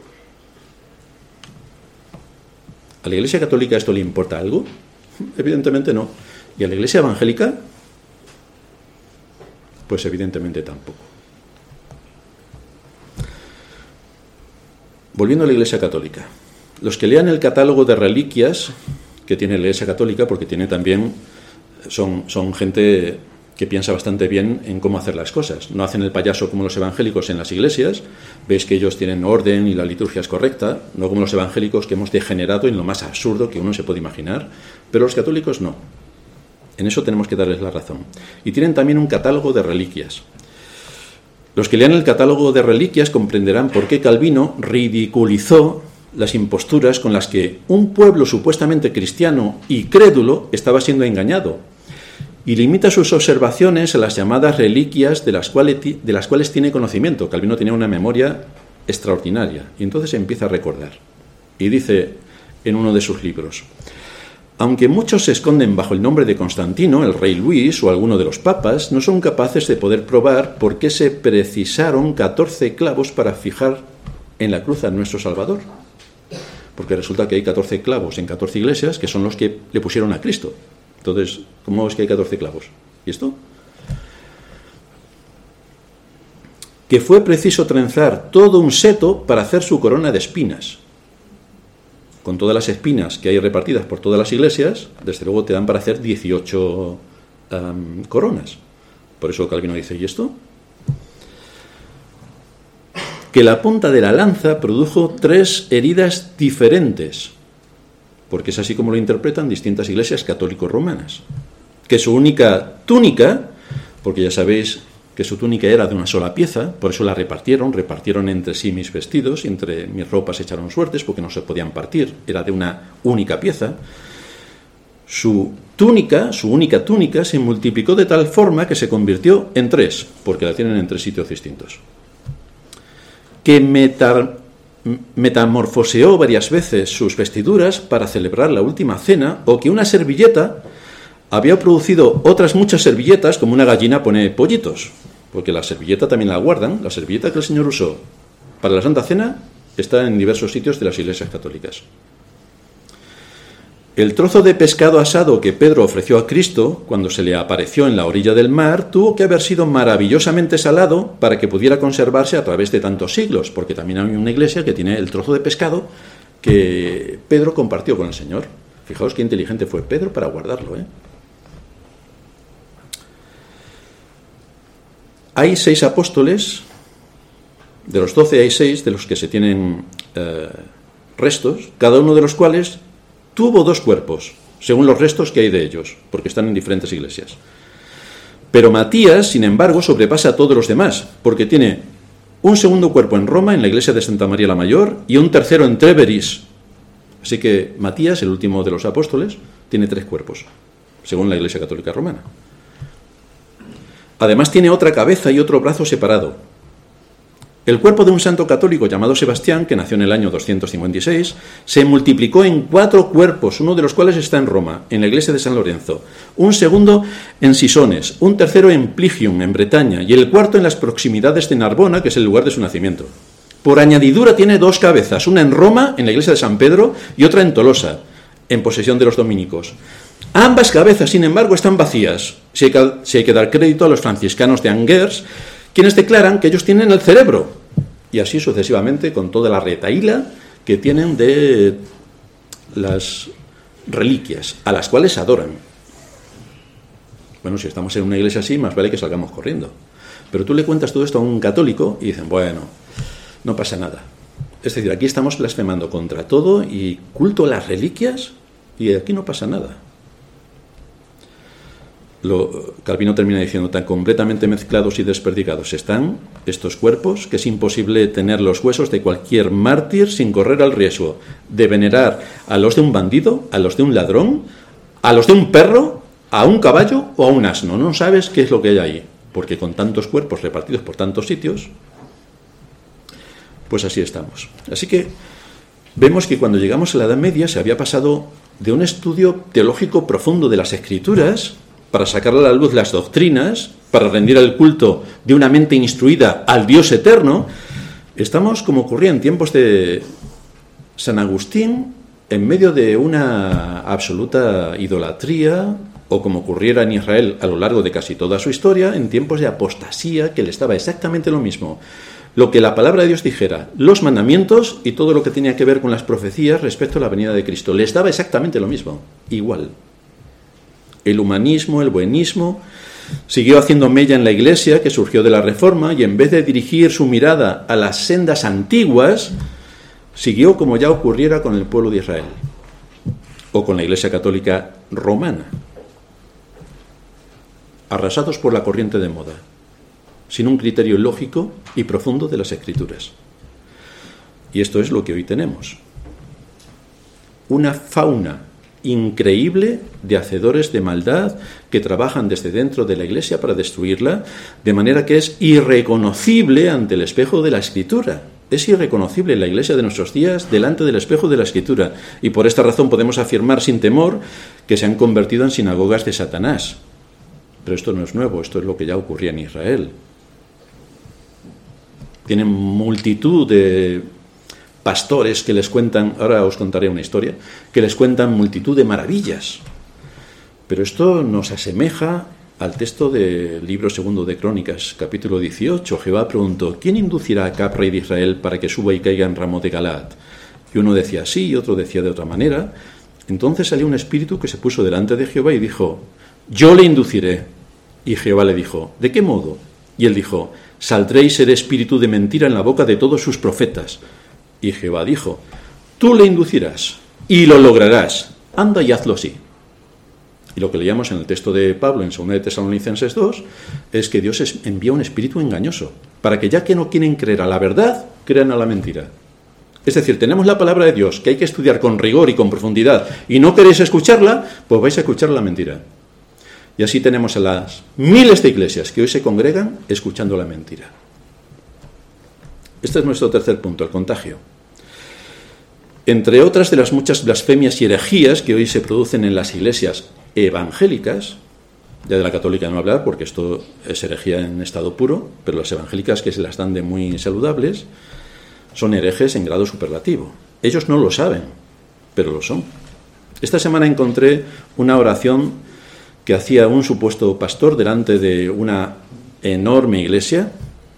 ¿A la Iglesia Católica esto le importa algo? Evidentemente no. ¿Y a la Iglesia Evangélica? Pues evidentemente tampoco. Volviendo a la Iglesia Católica. Los que lean el catálogo de reliquias que tiene la Iglesia Católica, porque tiene también, son, son gente que piensa bastante bien en cómo hacer las cosas. No hacen el payaso como los evangélicos en las iglesias. Veis que ellos tienen orden y la liturgia es correcta, no como los evangélicos que hemos degenerado en lo más absurdo que uno se puede imaginar. Pero los católicos no. En eso tenemos que darles la razón. Y tienen también un catálogo de reliquias. Los que lean el catálogo de reliquias comprenderán por qué Calvino ridiculizó las imposturas con las que un pueblo supuestamente cristiano y crédulo estaba siendo engañado, y limita sus observaciones a las llamadas reliquias de las cuales, de las cuales tiene conocimiento. Calvino tenía una memoria extraordinaria. Y entonces empieza a recordar. Y dice en uno de sus libros: aunque muchos se esconden bajo el nombre de Constantino, el rey Luis o alguno de los papas, no son capaces de poder probar por qué se precisaron catorce clavos para fijar en la cruz a nuestro Salvador. Porque resulta que hay catorce clavos en catorce iglesias que son los que le pusieron a Cristo. Entonces, ¿cómo es que hay catorce clavos? ¿Y esto? Que fue preciso trenzar todo un seto para hacer su corona de espinas. Con todas las espinas que hay repartidas por todas las iglesias, desde luego te dan para hacer dieciocho um, coronas. Por eso Calvino dice, ¿y esto? Que la punta de la lanza produjo tres heridas diferentes, porque es así como lo interpretan distintas iglesias católico-romanas. Que su única túnica, porque ya sabéis que su túnica era de una sola pieza, por eso la repartieron, repartieron entre sí mis vestidos, y entre mis ropas echaron suertes, porque no se podían partir, era de una única pieza. Su túnica, su única túnica, se multiplicó de tal forma que se convirtió en tres, porque la tienen en tres sitios distintos. Que metar, metamorfoseó varias veces sus vestiduras para celebrar la última cena, o que una servilleta había producido otras muchas servilletas, como una gallina pone pollitos, porque la servilleta también la guardan. La servilleta que el Señor usó para la Santa Cena está en diversos sitios de las iglesias católicas. El trozo de pescado asado que Pedro ofreció a Cristo cuando se le apareció en la orilla del mar tuvo que haber sido maravillosamente salado para que pudiera conservarse a través de tantos siglos, porque también hay una iglesia que tiene el trozo de pescado que Pedro compartió con el Señor. Fijaos qué inteligente fue Pedro para guardarlo, ¿eh? Hay seis apóstoles, de los doce hay seis de los que se tienen eh, restos, cada uno de los cuales tuvo dos cuerpos, según los restos que hay de ellos, porque están en diferentes iglesias. Pero Matías, sin embargo, sobrepasa a todos los demás, porque tiene un segundo cuerpo en Roma, en la iglesia de Santa María la Mayor, y un tercero en Tréveris. Así que Matías, el último de los apóstoles, tiene tres cuerpos, según la iglesia católica romana. Además tiene otra cabeza y otro brazo separado. El cuerpo de un santo católico llamado Sebastián, que nació en el año doscientos cincuenta y seis, se multiplicó en cuatro cuerpos, uno de los cuales está en Roma, en la iglesia de San Lorenzo, un segundo en Sisones, un tercero en Pligium, en Bretaña, y el cuarto en las proximidades de Narbona, que es el lugar de su nacimiento. Por añadidura tiene dos cabezas, una en Roma, en la iglesia de San Pedro, y otra en Tolosa, en posesión de los dominicos. Ambas cabezas, sin embargo, están vacías, si hay que, si hay que dar crédito a los franciscanos de Angers, quienes declaran que ellos tienen el cerebro, y así sucesivamente con toda la retahíla que tienen de las reliquias, a las cuales adoran. Bueno, si estamos en una iglesia así, más vale que salgamos corriendo. Pero tú le cuentas todo esto a un católico y dicen, bueno, no pasa nada. Es decir, aquí estamos blasfemando contra todo y culto a las reliquias, y aquí no pasa nada. Lo, Calvino termina diciendo, tan completamente mezclados y desperdigados están estos cuerpos que es imposible tener los huesos de cualquier mártir sin correr al riesgo de venerar a los de un bandido, a los de un ladrón, a los de un perro, a un caballo o a un asno. No sabes qué es lo que hay ahí, porque con tantos cuerpos repartidos por tantos sitios, pues así estamos. Así que vemos que cuando llegamos a la Edad Media se había pasado de un estudio teológico profundo de las Escrituras para sacar a la luz las doctrinas, para rendir el culto de una mente instruida al Dios eterno. Estamos, como ocurría en tiempos de San Agustín, en medio de una absoluta idolatría, o como ocurriera en Israel a lo largo de casi toda su historia, en tiempos de apostasía, que le estaba exactamente lo mismo lo que la palabra de Dios dijera, los mandamientos y todo lo que tenía que ver con las profecías respecto a la venida de Cristo. Les daba exactamente lo mismo, igual. El humanismo, el buenismo, siguió haciendo mella en la Iglesia, que surgió de la Reforma, y en vez de dirigir su mirada a las sendas antiguas, siguió como ya ocurriera con el pueblo de Israel, o con la Iglesia Católica Romana, arrasados por la corriente de moda, sin un criterio lógico y profundo de las Escrituras. Y esto es lo que hoy tenemos. Una fauna increíble de hacedores de maldad que trabajan desde dentro de la Iglesia para destruirla, de manera que es irreconocible ante el espejo de la Escritura. Es irreconocible la Iglesia de nuestros días delante del espejo de la Escritura, y por esta razón podemos afirmar sin temor que se han convertido en sinagogas de Satanás. Pero esto no es nuevo, esto es lo que ya ocurría en Israel. Tienen multitud de pastores que les cuentan, ahora os contaré una historia, que les cuentan multitud de maravillas. Pero esto nos asemeja al texto del libro segundo de Crónicas, capítulo dieciocho. Jehová preguntó: ¿quién inducirá a Acab, rey de Israel, para que suba y caiga en Ramot de Galaad? Y uno decía así y otro decía de otra manera. Entonces salió un espíritu que se puso delante de Jehová y dijo: yo le induciré. Y Jehová le dijo: ¿de qué modo? Y él dijo: saldré y seré espíritu de mentira en la boca de todos sus profetas. Y Jehová dijo: tú le inducirás y lo lograrás. Anda y hazlo así. Y lo que leíamos en el texto de Pablo en segunda de Tesalonicenses dos es que Dios envía un espíritu engañoso para que, ya que no quieren creer a la verdad, crean a la mentira. Es decir, tenemos la palabra de Dios que hay que estudiar con rigor y con profundidad, y no queréis escucharla, pues vais a escuchar la mentira. Y así tenemos a las miles de iglesias que hoy se congregan escuchando la mentira. Este es nuestro tercer punto, el contagio. Entre otras de las muchas blasfemias y herejías que hoy se producen en las iglesias evangélicas, ya de la católica no hablar porque esto es herejía en estado puro, pero las evangélicas, que se las dan de muy saludables, son herejes en grado superlativo. Ellos no lo saben, pero lo son. Esta semana encontré una oración que hacía un supuesto pastor delante de una enorme iglesia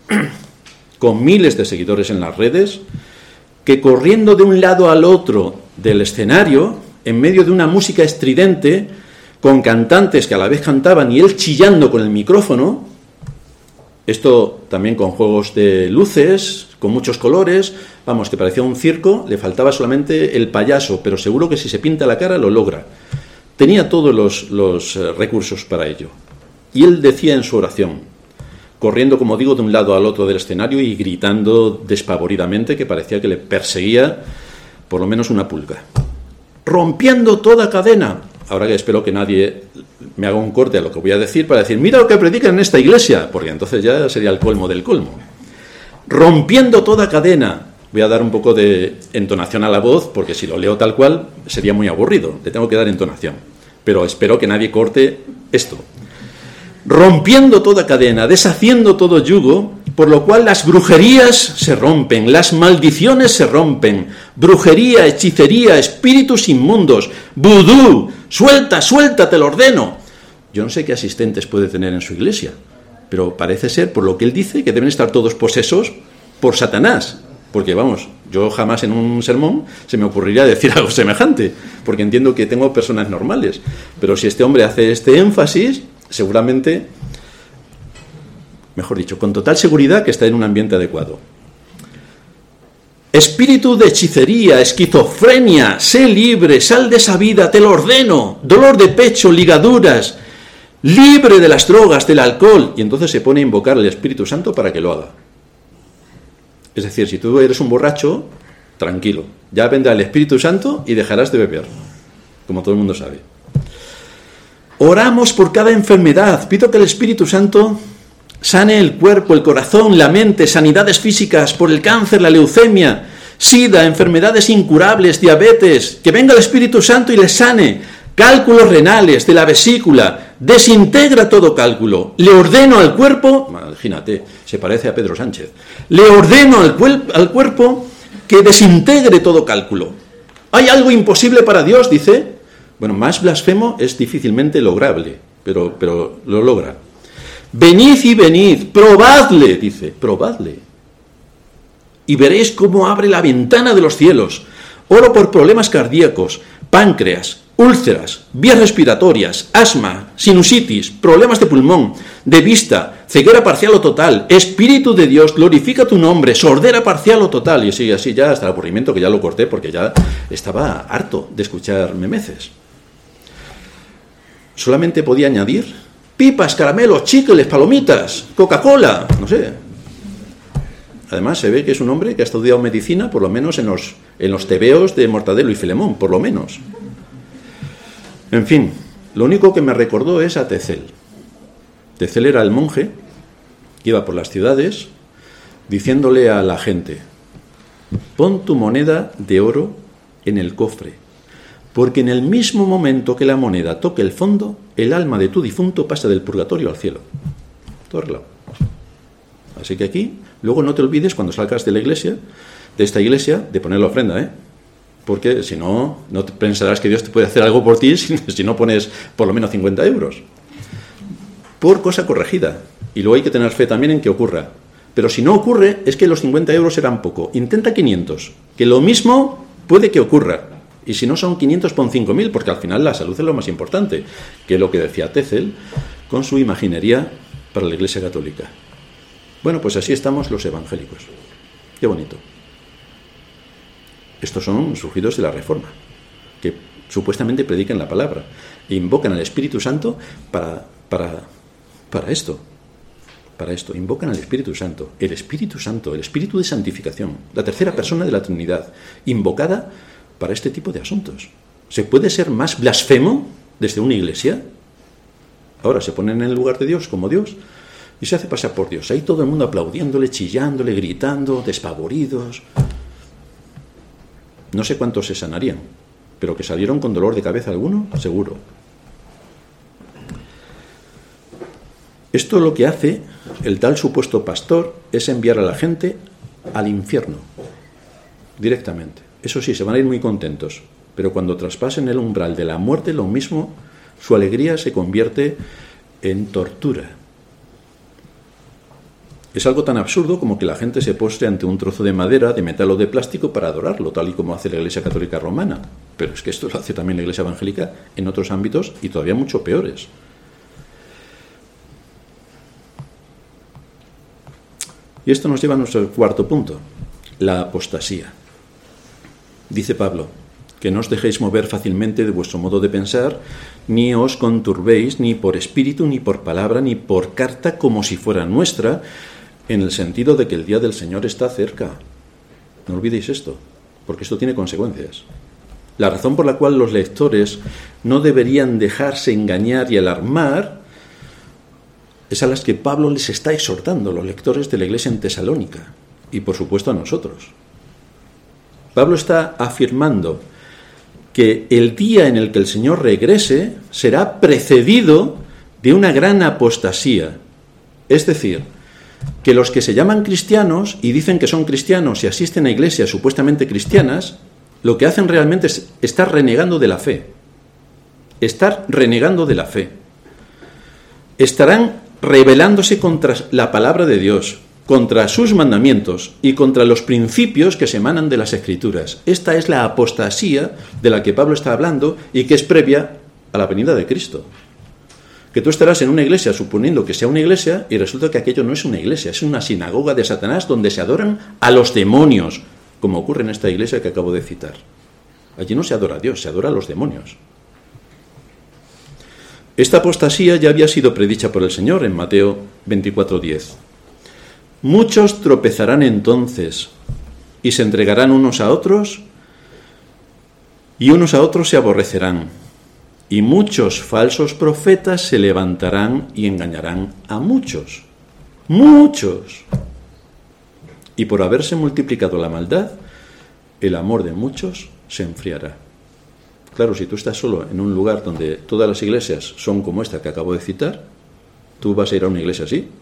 con miles de seguidores en las redes, que corriendo de un lado al otro del escenario, en medio de una música estridente, con cantantes que a la vez cantaban y él chillando con el micrófono, esto también con juegos de luces, con muchos colores, vamos, que parecía un circo, le faltaba solamente el payaso, pero seguro que si se pinta la cara lo logra. Tenía todos los, los recursos para ello. Y él decía en su oración, corriendo, como digo, de un lado al otro del escenario y gritando despavoridamente, que parecía que le perseguía por lo menos una pulga: rompiendo toda cadena. Ahora que espero que nadie me haga un corte a lo que voy a decir para decir: mira lo que predican en esta iglesia, porque entonces ya sería el colmo del colmo. Rompiendo toda cadena. Voy a dar un poco de entonación a la voz, porque si lo leo tal cual sería muy aburrido. Le tengo que dar entonación. Pero espero que nadie corte esto. Rompiendo toda cadena, deshaciendo todo yugo, por lo cual las brujerías se rompen, las maldiciones se rompen, brujería, hechicería, espíritus inmundos, vudú, suelta, suelta, te lo ordeno. Yo no sé qué asistentes puede tener en su iglesia, pero parece ser, por lo que él dice, que deben estar todos posesos por Satanás. Porque, vamos, yo jamás en un sermón se me ocurriría decir algo semejante, porque entiendo que tengo personas normales. Pero si este hombre hace este énfasis, seguramente, mejor dicho, con total seguridad que está en un ambiente adecuado. Espíritu de hechicería, esquizofrenia, sé libre, sal de esa vida, te lo ordeno, dolor de pecho, ligaduras, libre de las drogas, del alcohol. Y entonces se pone a invocar al Espíritu Santo para que lo haga. Es decir, si tú eres un borracho, tranquilo, ya vendrá el Espíritu Santo y dejarás de beber, como todo el mundo sabe. Oramos por cada enfermedad, pido que el Espíritu Santo sane el cuerpo, el corazón, la mente, sanidades físicas por el cáncer, la leucemia, sida, enfermedades incurables, diabetes, que venga el Espíritu Santo y les sane, cálculos renales de la vesícula, desintegra todo cálculo, le ordeno al cuerpo, imagínate, se parece a Pedro Sánchez, le ordeno al, cuel, al cuerpo que desintegre todo cálculo. ¿Hay algo imposible para Dios? Dice. Bueno, más blasfemo es difícilmente lograble, pero, pero lo logra. Venid y venid, probadle, dice, probadle, y veréis cómo abre la ventana de los cielos. Oro por problemas cardíacos, páncreas, úlceras, vías respiratorias, asma, sinusitis, problemas de pulmón, de vista, ceguera parcial o total. Espíritu de Dios, glorifica tu nombre, sordera parcial o total. Y sigue así ya hasta el aburrimiento, que ya lo corté porque ya estaba harto de escuchar memeces. Solamente podía añadir pipas, caramelos, chicles, palomitas, Coca-Cola, no sé. Además se ve que es un hombre que ha estudiado medicina, por lo menos en los, en los tebeos de Mortadelo y Filemón, por lo menos. En fin, lo único que me recordó es a Tezel. Tezel era el monje que iba por las ciudades diciéndole a la gente: pon tu moneda de oro en el cofre, porque en el mismo momento que la moneda toque el fondo, el alma de tu difunto pasa del purgatorio al cielo. Todo arreglado. Así que aquí, luego no te olvides cuando salgas de la iglesia, de esta iglesia, de poner la ofrenda, ¿eh? Porque si no, no te pensarás que Dios te puede hacer algo por ti si, si no pones por lo menos cincuenta euros. Por cosa corregida. Y luego hay que tener fe también en que ocurra. Pero si no ocurre, es que los cincuenta euros serán poco. Intenta quinientos, que lo mismo puede que ocurra. Y si no son quinientos, pon cinco mil, porque al final la salud es lo más importante, que es lo que decía Tetzel con su imaginería para la Iglesia Católica. Bueno, pues así estamos los evangélicos. Qué bonito. Estos son surgidos de la Reforma, que supuestamente predican la palabra e invocan al Espíritu Santo para, para, para esto. Para esto, invocan al Espíritu Santo. El Espíritu Santo, el Espíritu de santificación, la tercera persona de la Trinidad, invocada para este tipo de asuntos. ¿Se puede ser más blasfemo desde una iglesia? Ahora se ponen en el lugar de Dios como Dios y se hace pasar por Dios. Ahí todo el mundo aplaudiéndole, chillándole, gritando, despavoridos. No sé cuántos se sanarían, pero que salieron con dolor de cabeza alguno, seguro. Esto lo que hace el tal supuesto pastor es enviar a la gente al infierno, directamente. Eso sí, se van a ir muy contentos, pero cuando traspasen el umbral de la muerte, lo mismo, su alegría se convierte en tortura. Es algo tan absurdo como que la gente se postre ante un trozo de madera, de metal o de plástico para adorarlo, tal y como hace la Iglesia Católica Romana. Pero es que esto lo hace también la Iglesia Evangélica en otros ámbitos y todavía mucho peores. Y esto nos lleva a nuestro cuarto punto, la apostasía. Dice Pablo, que no os dejéis mover fácilmente de vuestro modo de pensar, ni os conturbéis ni por espíritu, ni por palabra, ni por carta, como si fuera nuestra, en el sentido de que el día del Señor está cerca. No olvidéis esto, porque esto tiene consecuencias. La razón por la cual los lectores no deberían dejarse engañar y alarmar es a las que Pablo les está exhortando, los lectores de la iglesia en Tesalónica, y por supuesto a nosotros. Pablo está afirmando que el día en el que el Señor regrese será precedido de una gran apostasía. Es decir, que los que se llaman cristianos y dicen que son cristianos y asisten a iglesias supuestamente cristianas, lo que hacen realmente es estar renegando de la fe. Estar renegando de la fe. Estarán rebelándose contra la palabra de Dios, contra sus mandamientos y contra los principios que se emanan de las Escrituras. Esta es la apostasía de la que Pablo está hablando y que es previa a la venida de Cristo. Que tú estarás en una iglesia suponiendo que sea una iglesia y resulta que aquello no es una iglesia, es una sinagoga de Satanás donde se adoran a los demonios, como ocurre en esta iglesia que acabo de citar. Allí no se adora a Dios, se adora a los demonios. Esta apostasía ya había sido predicha por el Señor en Mateo veinticuatro diez. Muchos tropezarán entonces y se entregarán unos a otros y unos a otros se aborrecerán. Y muchos falsos profetas se levantarán y engañarán a muchos. ¡Muchos! Y por haberse multiplicado la maldad, el amor de muchos se enfriará. Claro, si tú estás solo en un lugar donde todas las iglesias son como esta que acabo de citar, ¿tú vas a ir a una iglesia así?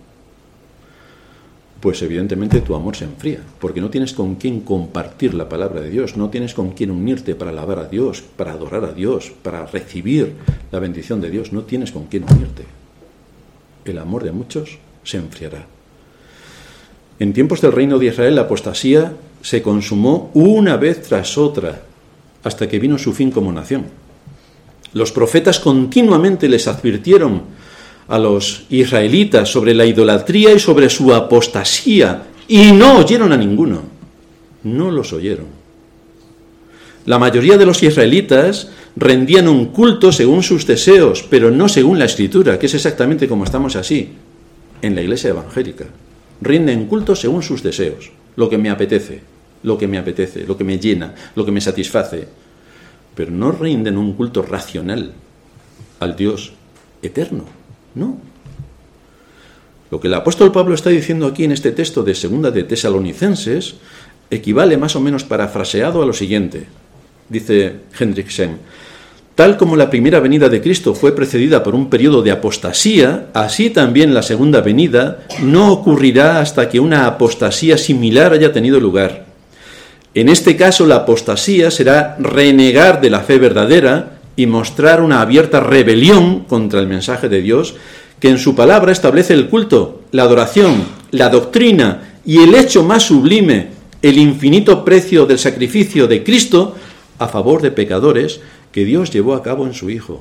Pues evidentemente tu amor se enfría, porque no tienes con quién compartir la palabra de Dios, no tienes con quién unirte para alabar a Dios, para adorar a Dios, para recibir la bendición de Dios, no tienes con quién unirte. El amor de muchos se enfriará. En tiempos del reino de Israel la apostasía se consumó una vez tras otra, hasta que vino su fin como nación. Los profetas continuamente les advirtieron a los israelitas sobre la idolatría y sobre su apostasía, y no oyeron a ninguno. No los oyeron. La mayoría de los israelitas rendían un culto según sus deseos, pero no según la Escritura, que es exactamente como estamos así en la iglesia evangélica. Rinden culto según sus deseos, lo que me apetece, lo que me apetece, lo que me llena, lo que me satisface, pero no rinden un culto racional al Dios eterno. No. Lo que el apóstol Pablo está diciendo aquí en este texto de Segunda de Tesalonicenses equivale más o menos parafraseado a lo siguiente. Dice Hendriksen: tal como la primera venida de Cristo fue precedida por un periodo de apostasía, así también la segunda venida no ocurrirá hasta que una apostasía similar haya tenido lugar. En este caso, la apostasía será renegar de la fe verdadera y mostrar una abierta rebelión contra el mensaje de Dios, que en su palabra establece el culto, la adoración, la doctrina y el hecho más sublime, el infinito precio del sacrificio de Cristo a favor de pecadores que Dios llevó a cabo en su Hijo.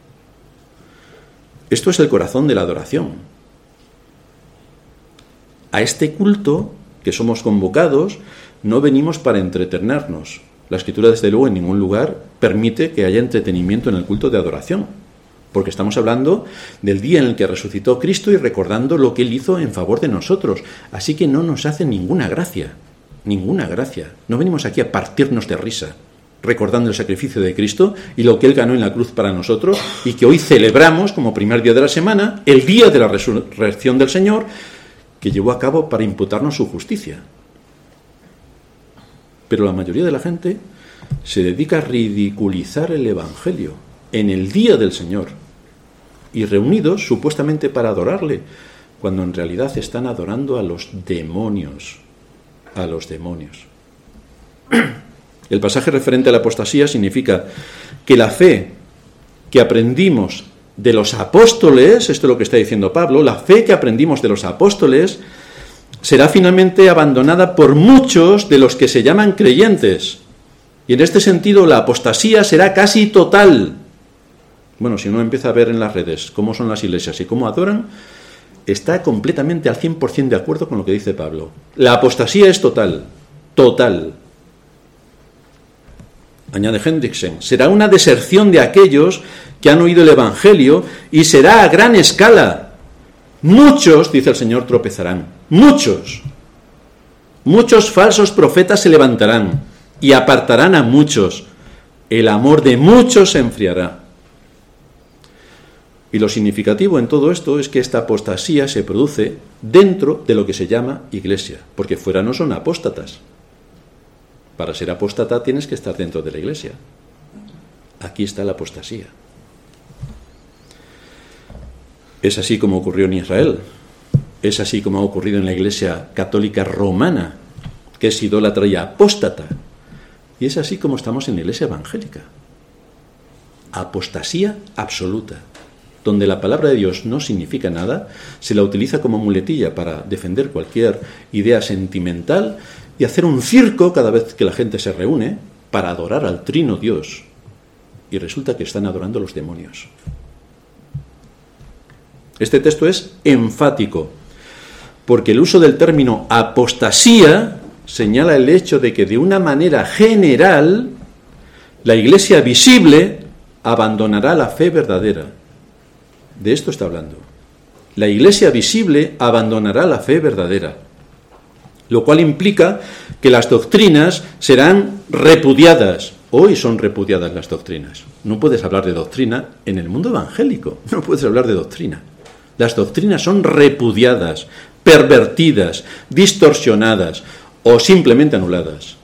Esto es el corazón de la adoración. A este culto que somos convocados no venimos para entretenernos. La Escritura, desde luego, en ningún lugar permite que haya entretenimiento en el culto de adoración, porque estamos hablando del día en el que resucitó Cristo y recordando lo que Él hizo en favor de nosotros. Así que no nos hace ninguna gracia, ninguna gracia. No venimos aquí a partirnos de risa, recordando el sacrificio de Cristo y lo que Él ganó en la cruz para nosotros, y que hoy celebramos como primer día de la semana, el día de la resurrección del Señor, que llevó a cabo para imputarnos su justicia. Pero la mayoría de la gente se dedica a ridiculizar el Evangelio en el día del Señor, y reunidos supuestamente para adorarle, cuando en realidad están adorando a los demonios, a los demonios. El pasaje referente a la apostasía significa que la fe que aprendimos de los apóstoles, esto es lo que está diciendo Pablo, la fe que aprendimos de los apóstoles será finalmente abandonada por muchos de los que se llaman creyentes. Y en este sentido la apostasía será casi total. Bueno, si uno empieza a ver en las redes cómo son las iglesias y cómo adoran, está completamente al cien por ciento de acuerdo con lo que dice Pablo. La apostasía es total, total. Añade Hendriksen: será una deserción de aquellos que han oído el Evangelio y será a gran escala. Muchos, dice el Señor, tropezarán. Muchos. Muchos falsos profetas se levantarán y apartarán a muchos. El amor de muchos se enfriará. Y lo significativo en todo esto es que esta apostasía se produce dentro de lo que se llama iglesia, porque fuera no son apóstatas. Para ser apóstata tienes que estar dentro de la iglesia. Aquí está la apostasía. Es así como ocurrió en Israel. Es así como ha ocurrido en la Iglesia Católica Romana, que es idólatra y apóstata. Y es así como estamos en la Iglesia Evangélica. Apostasía absoluta, donde la palabra de Dios no significa nada, se la utiliza como muletilla para defender cualquier idea sentimental y hacer un circo cada vez que la gente se reúne para adorar al Trino Dios. Y resulta que están adorando a los demonios. Este texto es enfático, porque el uso del término apostasía señala el hecho de que de una manera general la iglesia visible abandonará la fe verdadera. De esto está hablando. La iglesia visible abandonará la fe verdadera, lo cual implica que las doctrinas serán repudiadas. Hoy son repudiadas las doctrinas. No puedes hablar de doctrina en el mundo evangélico, no puedes hablar de doctrina. Las doctrinas son repudiadas, pervertidas, distorsionadas o simplemente anuladas.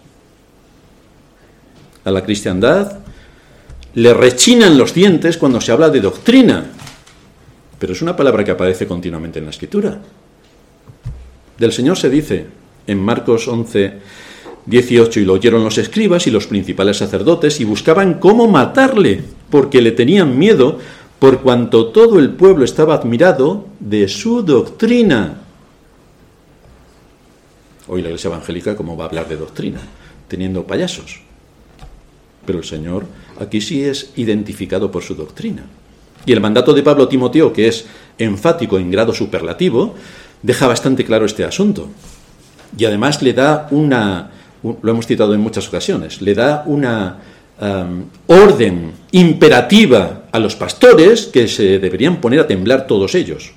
A la cristiandad le rechinan los dientes cuando se habla de doctrina, pero es una palabra que aparece continuamente en la Escritura. Del Señor se dice en Marcos once, dieciocho: y lo oyeron los escribas y los principales sacerdotes y buscaban cómo matarle, porque le tenían miedo, por cuanto todo el pueblo estaba admirado de su doctrina. Hoy la Iglesia Evangélica, ¿cómo va a hablar de doctrina? Teniendo payasos. Pero el Señor aquí sí es identificado por su doctrina. Y el mandato de Pablo a Timoteo, que es enfático en grado superlativo, deja bastante claro este asunto. Y además le da una, lo hemos citado en muchas ocasiones, le da una um, orden imperativa a los pastores que se deberían poner a temblar todos ellos.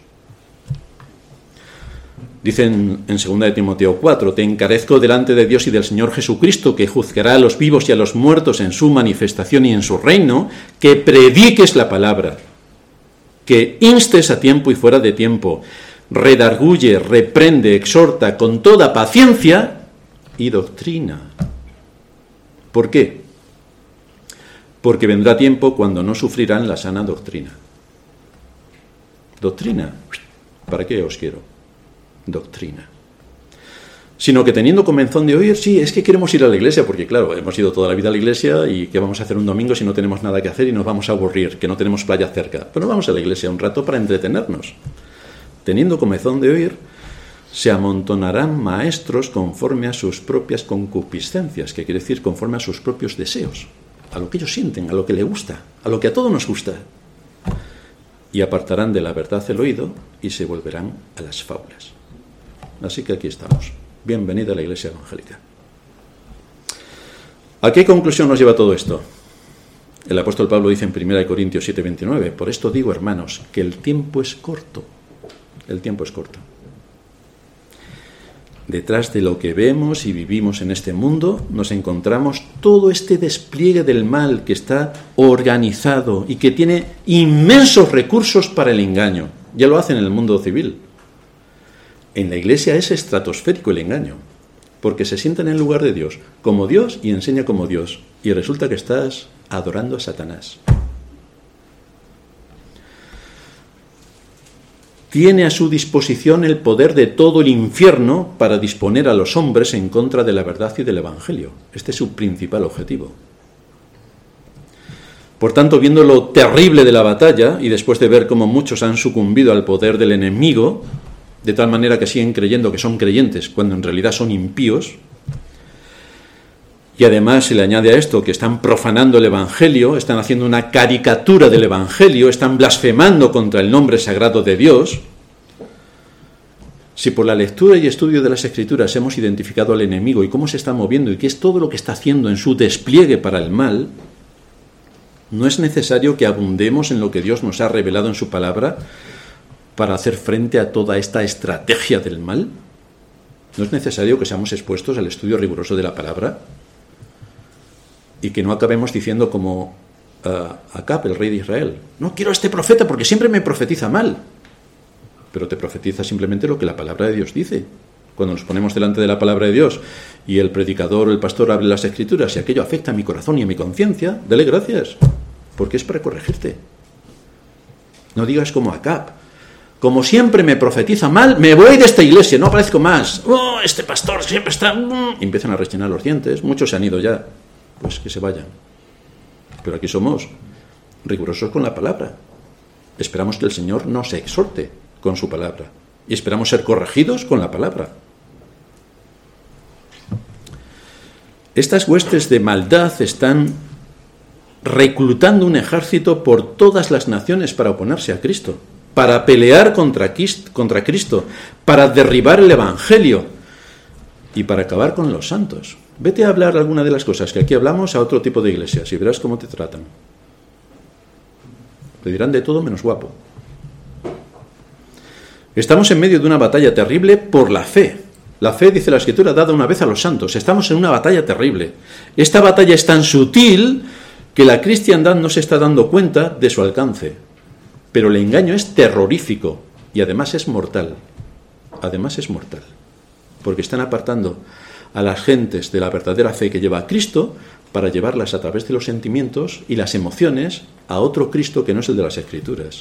Dicen en segunda de Timoteo cuatro: te encarezco delante de Dios y del Señor Jesucristo, que juzgará a los vivos y a los muertos en su manifestación y en su reino, que prediques la palabra, que instes a tiempo y fuera de tiempo, redarguye, reprende, exhorta con toda paciencia y doctrina. ¿Por qué? Porque vendrá tiempo cuando no sufrirán la sana doctrina. Doctrina. ¿Para qué os quiero? Doctrina. Sino que teniendo comezón de oír, sí, es que queremos ir a la iglesia, porque claro, hemos ido toda la vida a la iglesia y ¿qué vamos a hacer un domingo si no tenemos nada que hacer y nos vamos a aburrir, que no tenemos playa cerca? Pero vamos a la iglesia un rato para entretenernos. Teniendo comezón de oír, se amontonarán maestros conforme a sus propias concupiscencias, que quiere decir conforme a sus propios deseos, a lo que ellos sienten, a lo que les gusta, a lo que a todos nos gusta. Y apartarán de la verdad el oído y se volverán a las fábulas. Así que aquí estamos. Bienvenida a la Iglesia Evangélica. ¿A qué conclusión nos lleva todo esto? El apóstol Pablo dice en primera Corintios siete veintinueve, por esto digo, hermanos, que el tiempo es corto. El tiempo es corto. Detrás de lo que vemos y vivimos en este mundo, nos encontramos todo este despliegue del mal que está organizado y que tiene inmensos recursos para el engaño. Ya lo hacen en el mundo civil. En la iglesia es estratosférico el engaño, porque se sientan en lugar de Dios como Dios y enseña como Dios, y resulta que estás adorando a Satanás. Tiene a su disposición el poder de todo el infierno para disponer a los hombres en contra de la verdad y del Evangelio. Este es su principal objetivo. Por tanto, viendo lo terrible de la batalla, y después de ver cómo muchos han sucumbido al poder del enemigo, de tal manera que siguen creyendo que son creyentes, cuando en realidad son impíos, y además se le añade a esto que están profanando el Evangelio, están haciendo una caricatura del Evangelio, están blasfemando contra el nombre sagrado de Dios. Si por la lectura y estudio de las Escrituras hemos identificado al enemigo y cómo se está moviendo y qué es todo lo que está haciendo en su despliegue para el mal, no es necesario que abundemos en lo que Dios nos ha revelado en su palabra para hacer frente a toda esta estrategia del mal. ¿No es necesario que seamos expuestos al estudio riguroso de la palabra? Y que no acabemos diciendo como uh, Acab, el rey de Israel, no quiero a este profeta porque siempre me profetiza mal. Pero te profetiza simplemente lo que la palabra de Dios dice. Cuando nos ponemos delante de la palabra de Dios y el predicador o el pastor abre las Escrituras y aquello afecta a mi corazón y a mi conciencia, dale gracias, porque es para corregirte. No digas como Acab, como siempre me profetiza mal, me voy de esta iglesia, no aparezco más. Oh, este pastor siempre está... Y empiezan a rechinar los dientes, muchos se han ido ya. Pues que se vayan. Pero aquí somos rigurosos con la palabra. Esperamos que el Señor nos exhorte con su palabra. Y esperamos ser corregidos con la palabra. Estas huestes de maldad están reclutando un ejército por todas las naciones para oponerse a Cristo, para pelear contra Cristo, para derribar el Evangelio y para acabar con los santos. Vete a hablar alguna de las cosas que aquí hablamos a otro tipo de iglesias y verás cómo te tratan. Te dirán de todo menos guapo. Estamos en medio de una batalla terrible por la fe. La fe, dice la Escritura, dada una vez a los santos. Estamos en una batalla terrible. Esta batalla es tan sutil que la cristiandad no se está dando cuenta de su alcance. Pero el engaño es terrorífico y además es mortal. Además es mortal. Porque están apartando a las gentes de la verdadera fe que lleva a Cristo para llevarlas a través de los sentimientos y las emociones a otro Cristo que no es el de las Escrituras.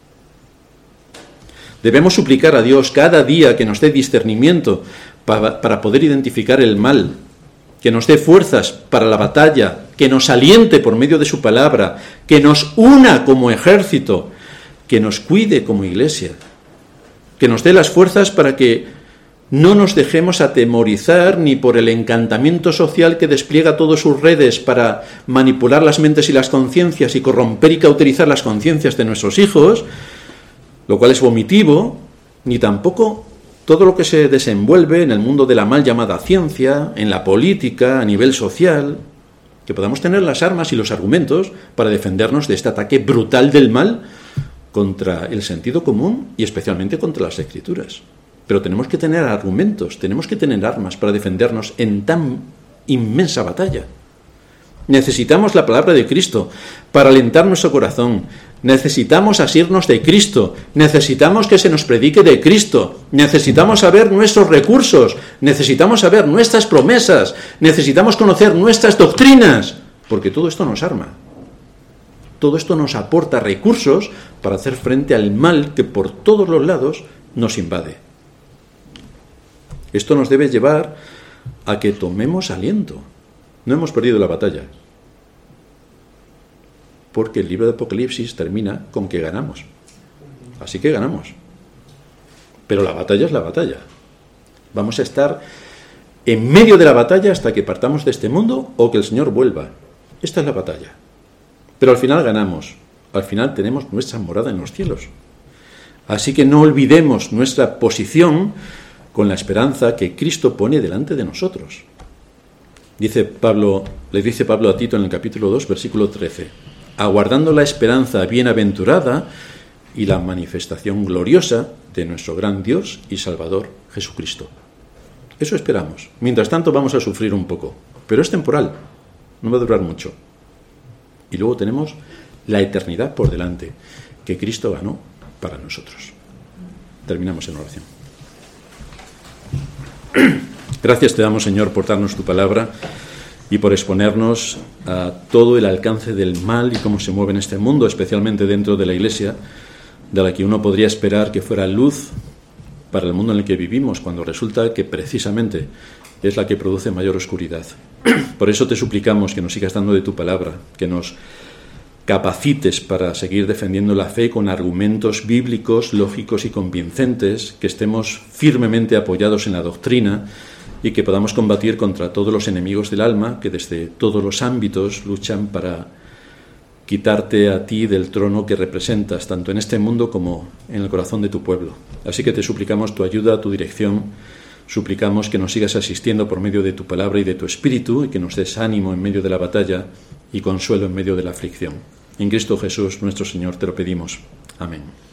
Debemos suplicar a Dios cada día que nos dé discernimiento para, para poder identificar el mal, que nos dé fuerzas para la batalla, que nos aliente por medio de su palabra, que nos una como ejército, que nos cuide como iglesia, que nos dé las fuerzas para que no nos dejemos atemorizar ni por el encantamiento social que despliega todas sus redes para manipular las mentes y las conciencias y corromper y cauterizar las conciencias de nuestros hijos, lo cual es vomitivo, ni tampoco todo lo que se desenvuelve en el mundo de la mal llamada ciencia, en la política, a nivel social, que podamos tener las armas y los argumentos para defendernos de este ataque brutal del mal contra el sentido común y especialmente contra las Escrituras. Pero tenemos que tener argumentos, tenemos que tener armas para defendernos en tan inmensa batalla. Necesitamos la palabra de Cristo para alentar nuestro corazón. Necesitamos asirnos de Cristo. Necesitamos que se nos predique de Cristo. Necesitamos saber nuestros recursos. Necesitamos saber nuestras promesas. Necesitamos conocer nuestras doctrinas. Porque todo esto nos arma. Todo esto nos aporta recursos para hacer frente al mal que por todos los lados nos invade. Esto nos debe llevar a que tomemos aliento. No hemos perdido la batalla. Porque el libro de Apocalipsis termina con que ganamos. Así que ganamos. Pero la batalla es la batalla. Vamos a estar en medio de la batalla hasta que partamos de este mundo o que el Señor vuelva. Esta es la batalla. Pero al final ganamos. Al final tenemos nuestra morada en los cielos. Así que no olvidemos nuestra posición con la esperanza que Cristo pone delante de nosotros. Dice Pablo, le dice Pablo a Tito en el capítulo dos, versículo trece, aguardando la esperanza bienaventurada y la manifestación gloriosa de nuestro gran Dios y Salvador Jesucristo. Eso esperamos. Mientras tanto vamos a sufrir un poco, pero es temporal, no va a durar mucho. Y luego tenemos la eternidad por delante, que Cristo ganó para nosotros. Terminamos en oración. Gracias te damos, Señor, por darnos tu palabra y por exponernos a todo el alcance del mal y cómo se mueve en este mundo, especialmente dentro de la Iglesia, de la que uno podría esperar que fuera luz para el mundo en el que vivimos, cuando resulta que precisamente es la que produce mayor oscuridad. Por eso te suplicamos que nos sigas dando de tu palabra, que nos capacites para seguir defendiendo la fe con argumentos bíblicos, lógicos y convincentes, que estemos firmemente apoyados en la doctrina y que podamos combatir contra todos los enemigos del alma que desde todos los ámbitos luchan para quitarte a ti del trono que representas, tanto en este mundo como en el corazón de tu pueblo. Así que te suplicamos tu ayuda, tu dirección, suplicamos que nos sigas asistiendo por medio de tu palabra y de tu espíritu y que nos des ánimo en medio de la batalla y consuelo en medio de la aflicción. En Cristo Jesús, nuestro Señor, te lo pedimos. Amén.